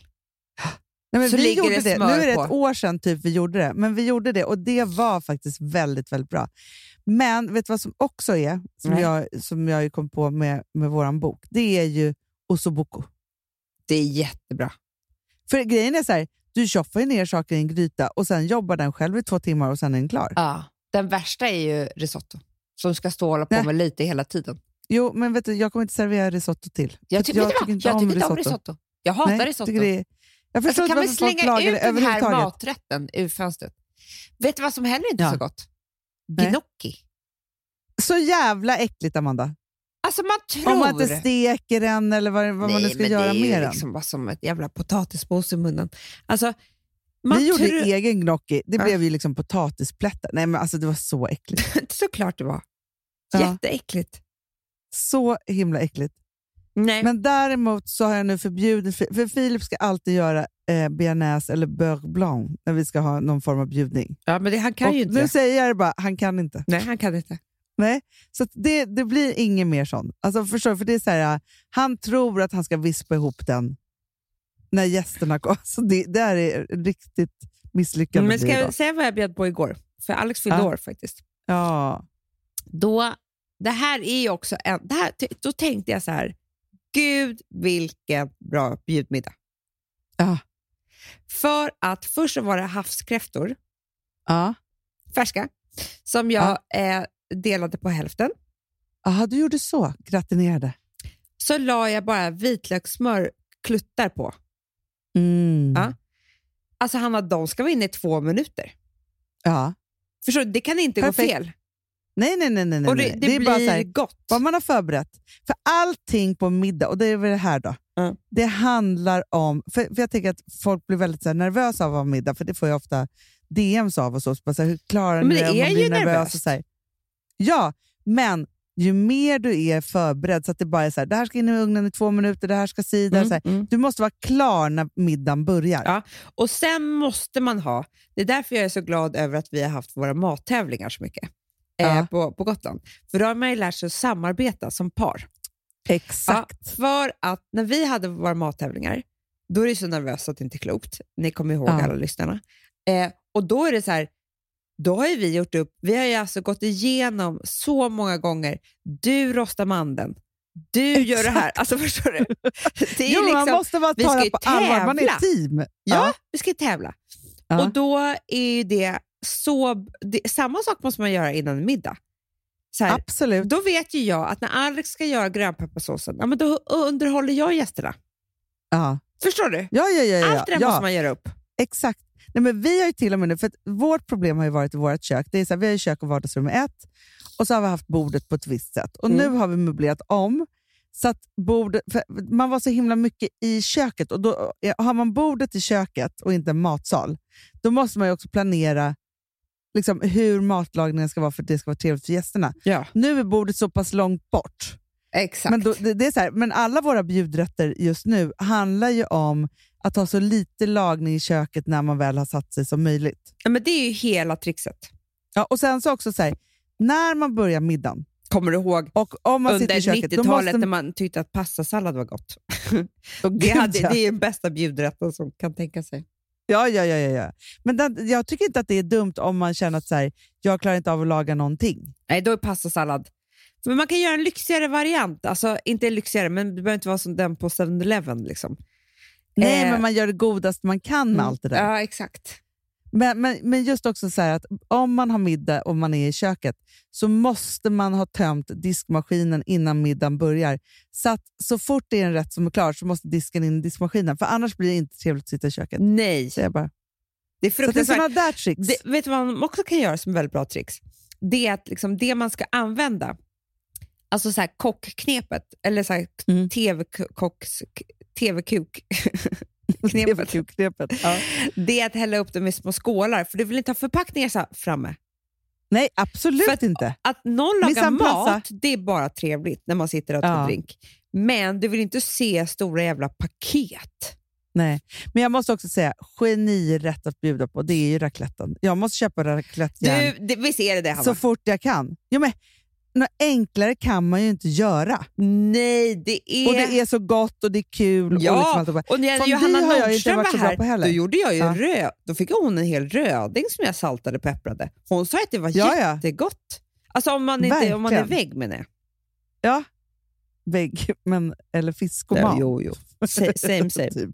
Nej, men så vi ligger gjorde det det. smör Nu är det på. ett år sedan typ vi gjorde det. Men vi gjorde det och det var faktiskt väldigt, väldigt bra. Men vet du vad som också är, som Nej. jag, som jag kom på med, med våran bok? Det är ju ossobuco. Det är jättebra. För grejen är så här, du tjoffar ju ner saker i en gryta och sen jobbar den själv i två timmar och sen är den klar. Ja. Den värsta är ju risotto. som ska stå och hålla på Nej. med lite hela tiden. Jo, men vet du, jag kommer inte servera risotto till. Jag, ty- jag, vet du vad? tycker inte jag om tycker inte risotto. om risotto. Jag hatar Nej, risotto. tycker det är, jag förstår Alltså, kan inte man varför folk slänga lagar ut det den här överhuvudtaget. maträtten ur fönstret? Vet du vad som heller inte är Ja. så gott? Nej. Gnocchi. Så jävla äckligt, Amanda. Alltså man tror... Om man inte steker den eller vad, vad man nu ska men göra det är med ju den. liksom bara som ett jävla potatismos i munnen. Alltså, man Vi gjorde tror... egen gnocchi. Det Ja. blev ju liksom potatisplättar. Nej, men alltså det var så äckligt. Såklart det var. Ja. Jätteäckligt. Så himla äckligt. Nej. Men däremot så har jag nu förbjudit, för Filip ska alltid göra eh, bearnaise eller beurre blanc när vi ska ha någon form av bjudning. Ja, men det, han kan Och ju inte. nu säger jag det bara, han kan inte. Nej, han kan inte. Nej, så att det, det blir inget mer sånt. Alltså förstår du? För det är så här, han tror att han ska vispa ihop den när gästerna kommer. Så det, det här är riktigt misslyckande. Men ska blir det jag då. säga vad jag bjöd på igår? För Alex fyllde Ja. år faktiskt. Ja. Då, det här är ju också en, det här, då tänkte jag så här, gud vilken bra bjudmiddag. Ja. För att först så var det havskräftor, Ja. färska, som jag eh, delade på hälften. Aha, du gjorde så. Gratinerade. Så la jag bara vitlökssmör kluttar på. Mm. Ja. Alltså Hanna, de ska vara inne i två minuter. Ja. Förstår du? Det kan inte Perfekt. gå fel. Nej, nej, nej. nej, nej. Och det, det, det är blir bara så här, gott. vad man har förberett. För allting på middag, och det är väl det här då. Mm. Det handlar om, för, för jag tänker att folk blir väldigt så här, nervösa av att ha middag, för det får jag ofta D Ms av och så. så bara, så här, hur klarar Men ni det det om man är blir ju nervös? nervöst. Och så här. Ja, men ju mer du är förberedd så att det bara är så här, det här ska in i ugnen i två minuter, det här ska si, det här, Mm, så här. mm. Du måste vara klar när middagen börjar. Ja. Och sen måste man ha, det är därför jag är så glad över att vi har haft våra mattävlingar så mycket eh, Ja. på, på Gotland. För då har man ju lärt sig att samarbeta som par. Exakt. Ja, för att när vi hade våra mattävlingar, då är det så nervöst att det inte är klokt. Ni kommer ihåg Ja. alla lyssnarna. Eh, och då är det så här, då har ju vi gjort upp, vi har ju alltså gått igenom så många gånger, du rostar mandeln, du Exakt. gör det här. Alltså förstår du? Det är Jo, liksom, man måste vara vi ska ta ju på allvar, man är tävla. ett team. Ja, vi ska ju tävla. Ja. Och då är ju det så, det, samma sak måste man göra innan en middag. Så här, Absolut. då vet ju jag att när Alex ska göra grönpepparsåsen, ja, men då underhåller jag gästerna. Ja. Förstår du? Ja, ja, ja, ja, Allt det där ja. måste man göra upp. Exakt. Nej, men vi har ju till och med nu, för att vårt problem har ju varit i vårt kök. Det är så här, vi har ju kök och vardagsrum i ett och så har vi haft bordet på ett visst sätt. Och Mm. nu har vi möblerat om så att bordet, för man var så himla mycket i köket och då har man bordet i köket och inte en matsal, då måste man ju också planera liksom, hur matlagningen ska vara för att det ska vara trevligt för gästerna. Ja, Nu är bordet så pass långt bort. exakt. Men, då, det, det är så här, men alla våra bjudrätter just nu handlar ju om att ha så lite lagning i köket när man väl har satt sig som möjligt. ja, men det är ju hela trixet. Ja, och sen så också så här, när man börjar middagen Kommer du ihåg och om man sitter under i köket, då nittiotalet måste när man tyckte att pastasallad var gott? Åh, Det, gud, hade, ja. det är den bästa bjudrätten som kan tänka sig. Ja, ja, ja, ja, ja. Men den, jag tycker inte att det är dumt om man känner att så här, jag klarar inte av att laga någonting. Nej, då är pastasallad. Men man kan göra en lyxigare variant. Alltså inte lyxigare, men det behöver inte vara som den på seven eleven. Liksom. Nej, Eh, men man gör det godast man kan med allt det där. Ja, exakt. Men, men, men just också så här att om man har middag och man är i köket så måste man ha tömt diskmaskinen innan middagen börjar. Så att så fort det är en rätt som är klar så måste disken in i diskmaskinen. För annars blir det inte trevligt att sitta i köket. Nej, Så jag bara, det är så det är fruktansvärt. sådana där tricks. Det, vet du vad man också kan göra som väldigt bra tricks? Det är att liksom det man ska använda, alltså så här kockknepet, eller så här Mm. tv-kocks, tv-kuk knepet. knepet. Ja. Det är att hälla upp dem i små skålar, för du vill inte ha förpackningar så här framme. Nej, absolut För att- inte. Att någon lagar Mise en place. mat, det är bara trevligt när man sitter och tar Ja. drink. Men du vill inte se stora jävla paket. Nej. Men jag måste också säga, genirätt att bjuda på, det är ju racletten. Jag måste köpa raclettejärn Du, det, visst är det det, Hanna? så fort jag kan. Jo, men, något enklare kan man ju inte göra. Nej, det är... Och det är så gott och det är kul. Och liksom Ja, allt och och när Fondue Johanna har jag inte Nordström varit så var bra här, på heller. då gjorde jag ju Ja. röd. Då fick hon en hel röding som jag saltade och pepprade. Hon sa att det var Ja, ja. jättegott. Alltså om man, inte, om man är Verkligen. vägg, menar jag. Ja, vägg, men, eller fiskoman. Ja, jo, jo. Sa- Same, same. typ.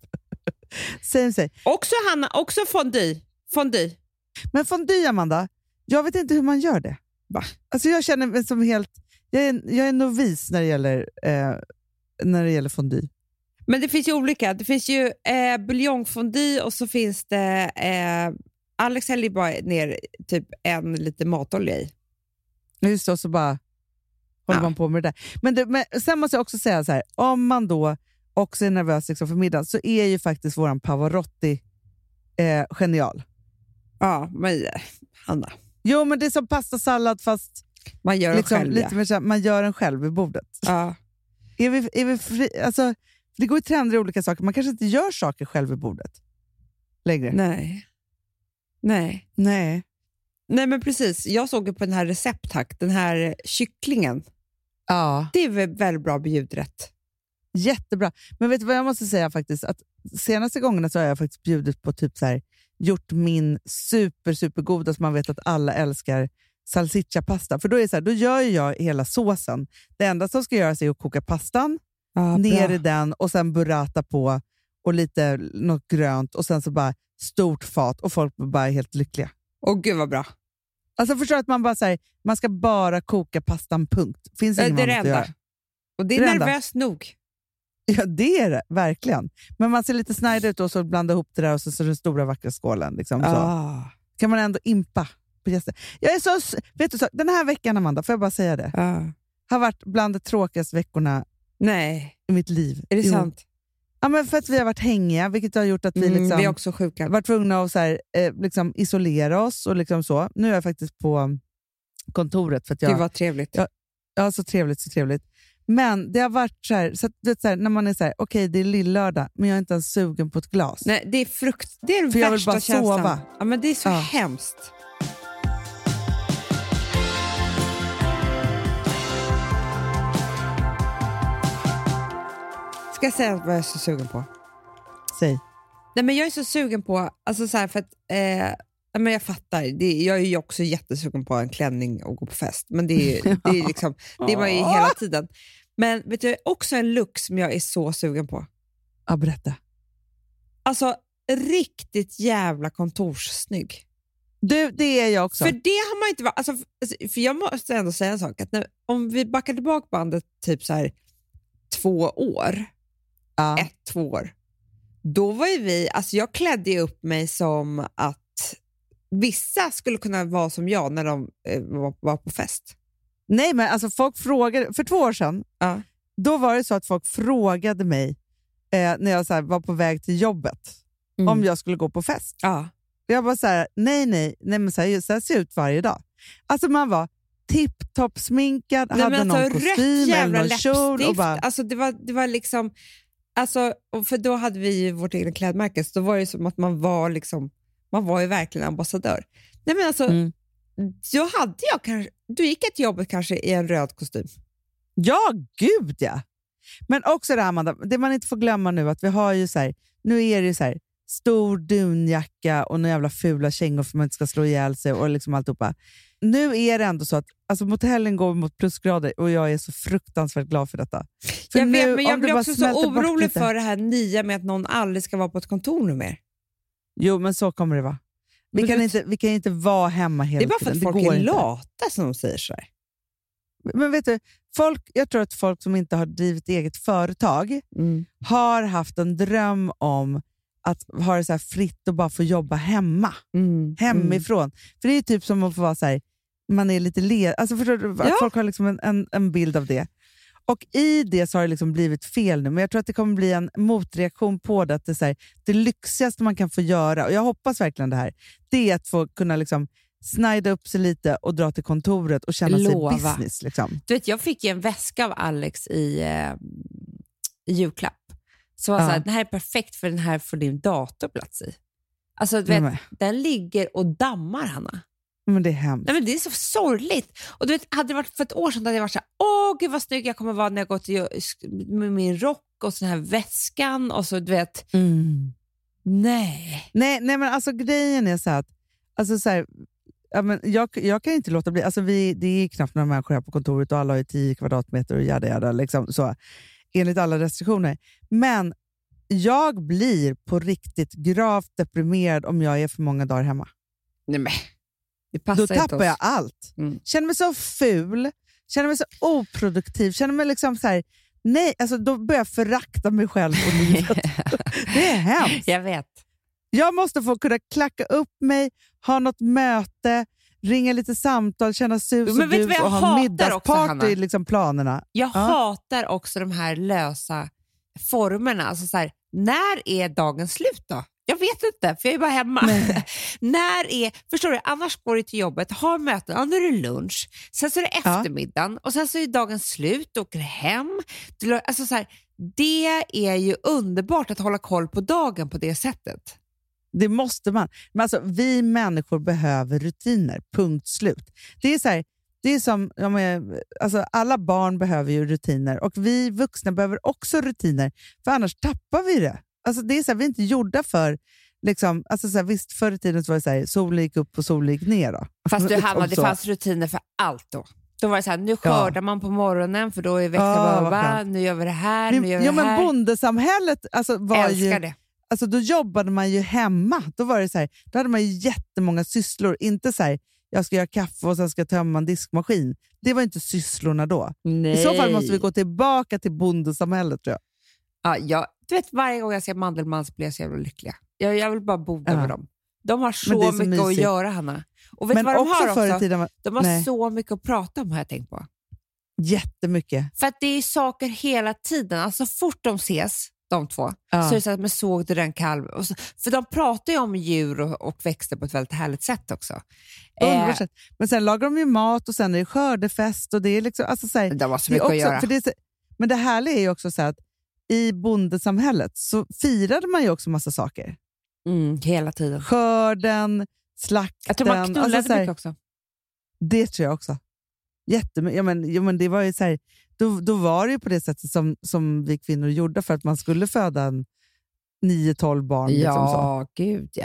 Same, same. Också Hanna, också fondue. Fondue. Men fondue, Amanda, jag vet inte hur man gör det. Va? Alltså jag känner mig som helt... Jag är, jag är novis när det gäller, eh, när det gäller fondue. Men det finns ju olika. Det finns ju eh, buljongfondue och så finns det... Eh, Alex häller bara ner typ en lite matolja i. Just så, så bara håller Ja. man på med det där. Men, det, men sen måste jag också säga så här, om man då också är nervös liksom för middagen så är ju faktiskt våran Pavarotti eh, genial. Ja, men Hanna. Jo, men det är som pastasallad fast Man gör liksom, det själv. lite Ja. mer så här, man gör den själv vid bordet. Ja. Är vi, är vi fri, alltså, det går ju trender i olika saker. Man kanske inte gör saker själv vid bordet längre. Nej. Nej. Nej. Nej, men precis. Jag såg ju på den här recepthack, den här kycklingen. Ja. Det är väl väldigt bra bjudrätt. Jättebra. Men vet du vad jag måste säga faktiskt? Att senaste gångerna så har jag faktiskt bjudit på typ så här, gjort min super, super goda som man vet att alla älskar salsiccia-pasta. För då är det så här, då gör ju jag hela såsen. Det enda som ska göras är att koka pastan, Ja, ner bra. i den och sen burrata på och lite något grönt och sen så bara stort fat och folk blir bara helt lyckliga. Åh gud vad bra. Alltså förstår att man bara säger man ska bara koka pastan, punkt. Finns Det är inget det annat att enda. göra. Och det är Det är det enda. nervöst nog. Ja, det är det, verkligen. Men man ser lite snide ut och så blandar ihop det där och så, så den stora vackra skålen. Liksom, så. Ah. Kan man ändå impa på gäster. Jag är så, vet du, så, den här veckan, Amanda, får jag bara säga det, Ah. har varit bland de tråkigaste veckorna Nej, i mitt liv. är det Jo. sant? Ja, men för att vi har varit hängiga, vilket har gjort att vi Mm, liksom vi är också sjuka. varit tvungna att så här, eh, liksom isolera oss och liksom så. Nu är jag faktiskt på kontoret för att jag... Gud vad trevligt. Ja. Ja, så trevligt, så trevligt. Men det har varit så här, så att, du vet, så här när man är så här, okej, okay, det är lillördag, men jag är inte ens sugen på ett glas. Nej, det är frukt. Det är den För jag vill värsta bara känslan. sova. Ja, men det är så Ja. hemskt. Ska jag säga vad jag är så sugen på? Säg. Nej, men jag är så sugen på, alltså så här för att, eh, ja, men jag fattar, det, jag är ju också jättesugen på en klänning och gå på fest, men det är, det är liksom, det är man ju hela tiden. Men vet du, också en look som jag är så sugen på. Ja, berätta. Alltså, riktigt jävla kontorssnygg. Du, det är jag också. För det har man inte varit, alltså, för jag måste ändå säga en sak, att när, om vi backar tillbaka bandet typ så här två år, ja. ett, två år, då var ju vi, alltså jag klädde ju upp mig som att vissa skulle kunna vara som jag när de eh, var, var på fest. Nej, men alltså folk frågade, för två år sedan, Ja. då var det så att folk frågade mig eh, när jag så här, var på väg till jobbet, Mm. om jag skulle gå på fest. Ja. Jag bara så här, nej, nej, nej men så här, så här ser ut varje dag. Alltså man var tipptopp sminkad, Nej, hade men någon alltså, rött kostym eller jävla någon kjol. Och läppstift. bara, Alltså det var, det var liksom, alltså, och för då hade vi ju vårt egna klädmärke, så då var det som att man var liksom, man var ju verkligen ambassadör. Nej men alltså, Mm. då hade jag kanske, du gick till jobbet kanske i en röd kostym. ja, gud ja. Men också det här, Amanda, det man inte får glömma nu, att vi har ju så här, nu är det ju så här, stor dunjacka och några jävla fula kängor för man inte ska slå ihjäl sig och liksom alltihopa. Nu är det ändå så att alltså, motellen går mot plusgrader och jag är så fruktansvärt glad för detta. För Jag vet, nu, men om jag det blir bara också så smälter bort orolig lite- för det här nya med att någon aldrig ska vara på ett kontor nu mer. Jo, men så kommer det vara. Vi Men kan, du- inte, vi kan inte vara hemma hela Det är bara för tiden. att folk går är inte. lata som de säger så här. Men vet du, folk, jag tror att folk som inte har drivit eget företag Mm. har haft en dröm om att ha det så här fritt och bara få jobba hemma. Mm. Hemifrån. För det är typ som att få vara så här, man är lite led, alltså förstår du, att Ja. folk har liksom en, en, en bild av det. Och i det så har det liksom blivit fel nu, men jag tror att det kommer bli en motreaktion på det, att det är så här, det lyxigaste man kan få göra, och jag hoppas verkligen det här, det är att få kunna liksom snida upp sig lite och dra till kontoret och känna Lova. sig business. Liksom. Du vet, jag fick ju en väska av Alex i, eh, i julklapp. Så var Ja. så här, den här är perfekt för den här får din dator plats i. Alltså, du vet, Nej, den ligger och dammar, Hanna. men det är hemskt. Nej, men det är så sorgligt. Och du vet, hade det varit för ett år sedan hade jag varit så här, åh gud vad snygg jag kommer vara när jag går till med min rock och så den här väskan och så du vet, Mm. nej. Nej, nej, men alltså grejen är så här att alltså, så här, ja, men jag, jag kan inte låta bli, alltså, vi, det är knappt några människor här på kontoret och alla har ju tio kvadratmeter och jada jada, liksom, så, enligt alla restriktioner. Men jag blir på riktigt gravt deprimerad om jag är för många dagar hemma. Nej men. då tappar jag allt. Mm. Känner mig så ful, känner mig så oproduktiv, känner mig liksom så här, nej, alltså då börjar jag förakta mig själv och livet. Det är hemskt. Jag vet. Jag måste få kunna klacka upp mig, ha något möte, ringa lite samtal, känna sus och dus och ha middagsparty i liksom planerna. Jag ja. hatar också de här lösa formerna. Alltså så här, när är dagen slut då? Jag vet inte, för jag är bara hemma. När är, förstår du, annars går du till jobbet, har möten, ja, nu är det lunch, sen så är det eftermiddagen, ja. Och sen så är dagen slut, åker hem. Alltså så här, det är ju underbart att hålla koll på dagen på det sättet. Det måste man. Men alltså, vi människor behöver rutiner, punkt slut. Det är så här, det är som, ja, men, alltså, alla barn behöver ju rutiner och vi vuxna behöver också rutiner, för annars tappar vi det. Alltså det är så här, vi är inte gjorda för liksom, alltså så här, visst förr i tiden så var det så här, solen gick upp och solen gick ner då. Fast du Hanna, det fanns rutiner för allt då. Då var det så här, nu skördar ja. man på morgonen för då är veckan bara, nu gör vi det här, nu gör vi ja, det här. Men bondesamhället alltså, var Älskar ju, det. Alltså då jobbade man ju hemma. Då var det så här, då hade man ju jättemånga sysslor, inte så här, jag ska göra kaffe och sen ska jag tömma en diskmaskin. Det var inte sysslorna då. Nej. I så fall måste vi gå tillbaka till bondesamhället, tror jag. Ja, jag, du vet, varje gång jag ser Mandelmans blir jag så jävla lyckliga. Jag, jag vill bara bo där med dem. De har så, så mycket mysigt att göra, Hanna. Och vet du vad de har också? Tiden, de har nej. så mycket att prata om, har jag tänkt på. Jättemycket. För att det är saker hela tiden. Alltså fort de ses, de två, ja. så är det så att man såg du den kalv. Och så, för de pratar ju om djur och, och växter på ett väldigt härligt sätt också. Eh, men sen lagar de ju mat och sen är det skördefest och det är liksom, alltså så här, de har så mycket också, att göra. För det är så, men det härliga är ju också så här att i bondesamhället så firade man ju också massa saker. Mm, hela tiden. Skörden, slakten. Jag tror man knullade alltså, mycket också. Det tror jag också. Jättemycket. Ja, men, ja, men det var ju så här, då, då var det ju på det sättet som, som vi kvinnor gjorde för att man skulle föda en nio tolv barn. Ja, liksom så. Gud ja.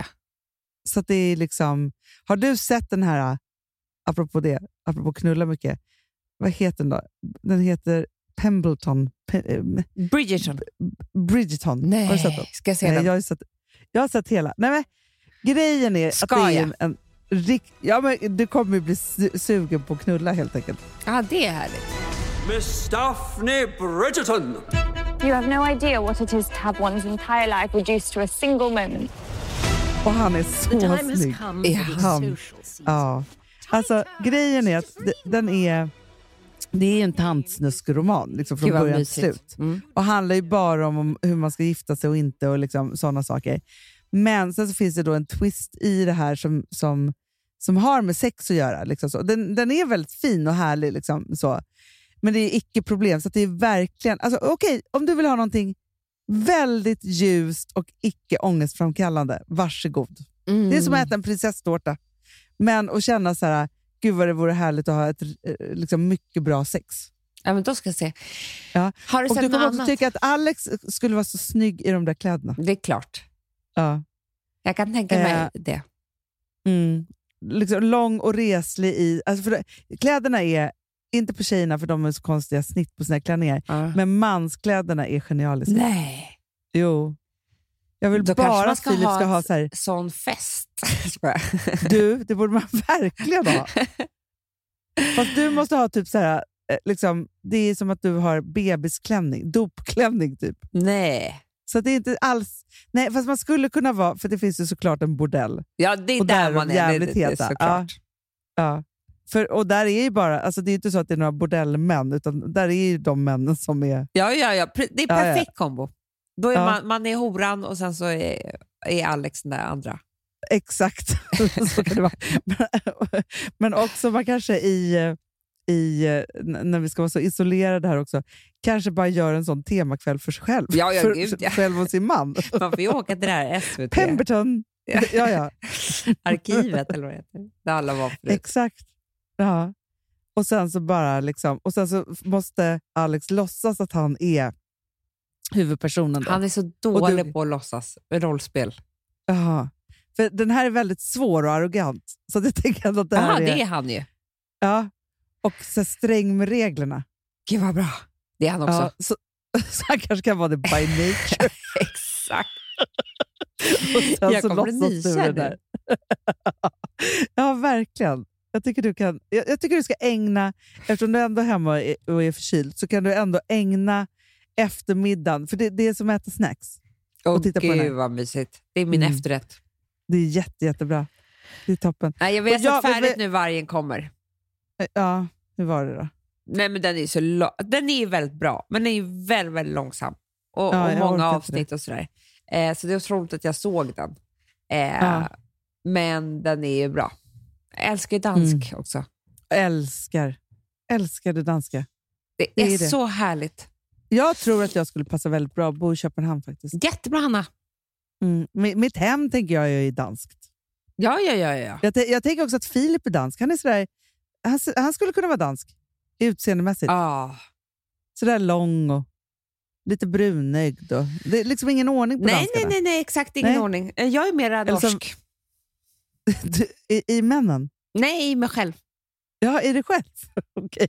Så att det är liksom... Har du sett den här, apropå det, apropå knulla mycket, vad heter den då? Den heter Pembleton. Pe, Bridgerton. Bridgerton. Nej, har du sett den? ska jag se Nej, den? Jag har sett, jag har sett hela. Nej, men grejen är ska att det är jag? en, en rikt, ja, men du kommer ju bli su- sugen på att knulla helt enkelt. Ja, det är härligt. Miss Daphne Bridgerton. You have no idea what it is to have one's entire life reduced to a single moment. Och han är så snygg. Är han? Ja. Alltså, grejen är att d- den är... Det är en tantsnuskroman liksom, från början till slut. Mm. Och handlar ju bara om, om hur man ska gifta sig och inte och liksom, sådana saker. Men sen så finns det då en twist i det här som, som, som har med sex att göra. Liksom så. Den, den är väldigt fin och härlig. Liksom, så. Men det är icke problem. Så att det är verkligen... Alltså, okej, om du vill ha någonting väldigt ljust och icke ångestframkallande, varsågod. Mm. Det är som att äta en prinsesstårta. Men att känna så här, gud vad det vore härligt att ha ett liksom, mycket bra sex. Ja, men då ska jag se. Ja. Har du och sett du kommer något också annat? tycka att Alex skulle vara så snygg i de där kläderna. Det är klart. Ja. Jag kan tänka mig eh, det. Mm. Liksom lång och reslig i... Alltså för det, kläderna är inte på tjejerna för de är så konstiga snitt på sina klänningar. Ja. Men manskläderna är genialiska. Nej. Jo. Jag vill Då bara att ska Filip ha ska ha så här... sån fest. Du, det borde man verkligen ha. Fast du måste ha typ så här... Liksom, det är som att du har bebisklänning, dopklänning typ. Nej. Så det är inte alls... Nej, fast man skulle kunna vara... För det finns ju såklart en bordell. Ja, det är och där, där man är. Jävligt det, det, det, heta. såklart. Ja, ja. För, och där är ju bara... Alltså det är inte så att det är några bordellmän, utan där är ju de männen som är... Ja, ja, ja. Det är perfekt ja, ja. kombo. Då är ja. man, man är horan och sen så är, är Alex den där andra. Exakt. Så kan det vara. Men, men också man kanske i... i när vi ska vara så isolerade här också, kanske bara gör en sån temakväll för sig själv. Ja, ja, för gud, ja. själv och sin man. Man får ju åka till det här S V T. Pemberton. Ja, ja. ja. Arkivet eller vad det heter. Där alla var förut. Exakt. Ja. Och sen så bara liksom, och sen så måste Alex låtsas att han är huvudpersonen då. Han är så dålig du... på att låtsas rollspel. Ja. För den här är väldigt svår och arrogant. Så det tänker jag att det här Aha, är... det är han ju. Ja. Och så sträng med reglerna. Gud vad bra. Det är han också. Ja, så, så han kanske kan vara det by nature. Exakt. Och sen jag så kommer låtsas du det där. Ja, verkligen. Jag tycker du kan, jag, jag tycker du ska ägna, eftersom du ändå är hemma och är, och är förkyld, så kan du ändå ägna eftermiddagen, för det, det är som att äta snacks. Åh och titta på den här. gud vad mysigt. Det är min Mm. efterrätt. Det är jätte, jättebra. Det är toppen. Nej, jag vet Och jag- att färdigt men- nu vargen kommer. Ja, hur var det då? Nej, men den är ju så lo- den är ju väldigt bra, men den är ju väldigt, väldigt långsam. Och, Ja, och jag många orkar inte avsnitt och sådär. Eh, så det är otroligt att jag såg den. Eh, Ja. Men den är ju bra. Jag älskar ju dansk Mm. också. Älskar. Älskar det danska. Det, Det är, är det. så härligt. Jag tror att jag skulle passa väldigt bra att bo i Köpenhamn faktiskt. Jättebra, Hanna. Mm. Mi- Mitt hem tänker jag är danskt. Ja, ja, ja, ja. Jag, t- jag tänker också att Filip är dansk. Han är sådär, han, s- han skulle kunna vara dansk utseendemässigt. Ah. Sådär lång och lite brunögd. Och, det är liksom ingen ordning på Nej, danskarna. nej, nej, nej, exakt ingen Nej. ordning. Jag är mera Eller som- norsk. Du, i, I männen? Nej, i mig själv. Ja, är det själv? Okej.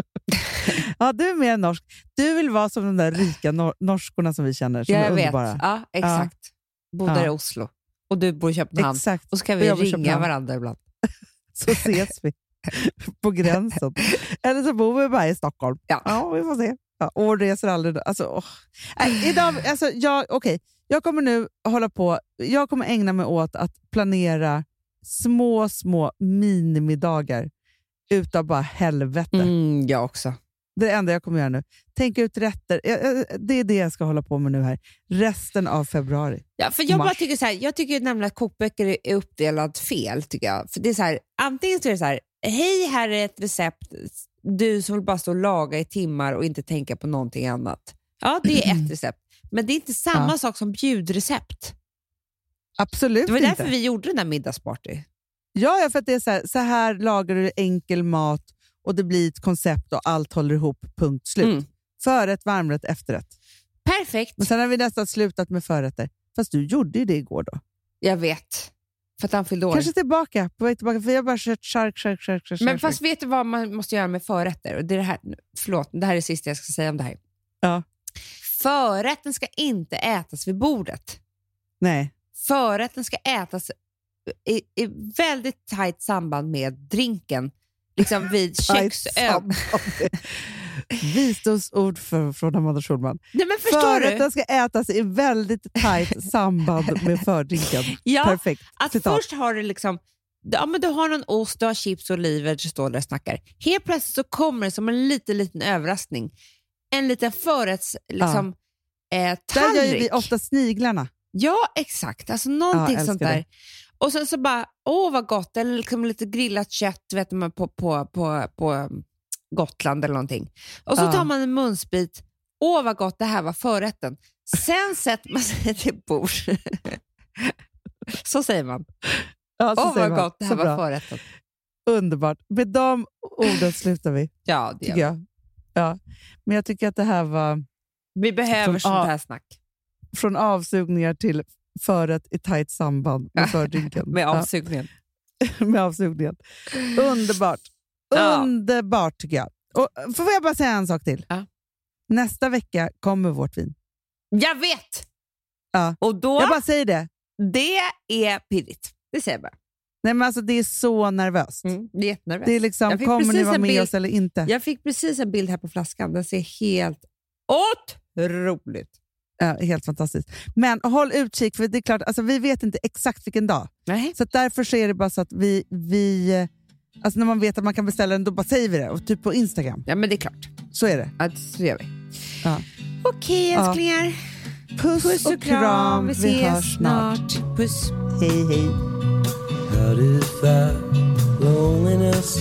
Ja, du är mer norsk. Du vill vara som de där rika nor- norskorna som vi känner. Som Jag är vet. underbara. Ja, exakt. Bor där Ja. i Oslo. Och du bor i Köpenhamn. Exakt. Och så kan Och vi jag bor i ringa Köpenhamn. varandra ibland. Så ses vi på gränsen. Eller så bor vi bara i Stockholm. Ja. Ja, vi får se. Ja, och reser aldrig. Alltså, åh. Äh, idag, alltså, jag, okay. jag kommer nu hålla på. Jag kommer ägna mig åt att planera små, små minimiddagar utav bara helvete. Mm, jag också. Det är det enda jag kommer göra nu. Tänk ut rätter. Jag- jag- Det är det jag ska hålla på med nu här. Resten av februari. Ja, för jag bara Mars. tycker så här, jag tycker nämligen att kokböcker är- är uppdelad fel, tycker jag. För det är så här, antingen så är det så här, hej, här är ett recept, du som vill bara stå och laga i timmar och inte tänka på någonting annat. Ja, det är ett recept. Men det är inte samma Ja. sak som bjudrecept. Absolut Det var inte. därför vi gjorde den där middagsparty. Ja, ja, för att det är så här, så här lagar du enkel mat och det blir ett koncept och allt håller ihop, punkt slut. Mm. Förrätt, varmrätt, efterrätt. Perfekt. Men sen har vi nästan slutat med förrätter. Fast du gjorde ju det igår då. Jag vet. För att han fyllde år. Kanske tillbaka, på väg tillbaka, för jag har bara kört chark, chark, chark, chark. Men chark. fast vet du vad man måste göra med förrätter? Och det är det här, förlåt, det här är det sista jag ska säga om det här. Ja. Förrätten ska inte ätas vid bordet. Nej. Förrätten ska ätas i, i väldigt tajt samband med drinken. Liksom vid köksön. Visdomsord för, från Amanda Schulman. Nej, men förstår du? Förrätten ska ätas i väldigt tajt samband med fördrinken. Ja, Perfekt. Att Citat. först har du liksom, ja, men du har någon ost, du har chips och oliver, du står där och snackar. Helt plötsligt så kommer det som en liten, liten överraskning. En liten förrätts liksom, eh, Där tallrik. gör ju vi ofta sniglarna. Ja, exakt. Alltså någonting Ja, sånt älskar där. det. Och sen så bara, åh vad gott. Eller liksom lite grillat kött vet man, på, på, på, på Gotland eller någonting. Och så Ja. tar man en munsbit. Åh vad gott, det här var förrätten. Sen sätter man sig till bord. Så säger man. Ja, så Åh säger vad man. gott, det Så här var bra. förrätten. Underbart. Med de orden slutar vi, Ja, det gör tycker vi. jag. Ja. Men jag tycker att det här var Vi behöver Från- sånt ja. här snack. från avsugningar till förrätt i tajt samband med fördrinken. Med avsugningen. Ja, med avsugningen. Underbart. Ja. Underbart tycker jag. Och får jag bara säga en sak till? Ja. Nästa vecka kommer vårt vin. Jag vet! Ja. Och då, Jag bara säger det. det är pirrigt. Det säger jag bara. Nej, men alltså, det är så nervöst. Mm, det är jättenervöst. Det är liksom, Jag fick kommer ni precis vara en med bild- oss eller inte? Jag fick precis en bild här på flaskan. Den ser helt otroligt. Ja, helt fantastiskt. Men håll utkik, för det är klart, alltså, vi vet inte exakt vilken dag. Nej. Så att därför så är det bara så att vi, vi alltså när man vet att man kan beställa den, då bara säger vi det. Och typ på Instagram. Ja, men det är klart. Så är det. Ja, så gör vi. Ja. Okej, Ja. älsklingar. Puss, Puss och kram. Vi ses snart. Puss. Hej, hej. How to fight loneliness.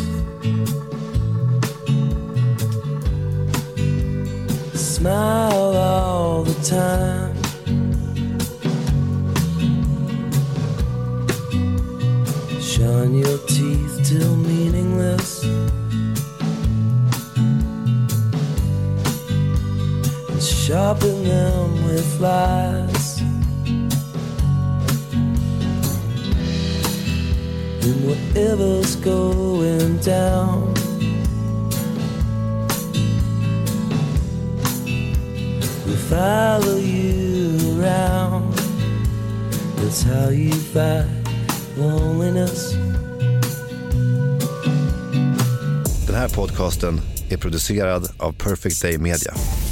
Smile all the time. Shine your teeth till meaningless. And sharpen them with lies. And whatever's going down, we'll follow you around. That's how you fight loneliness. Den här podcasten är producerad av Perfect Day Media.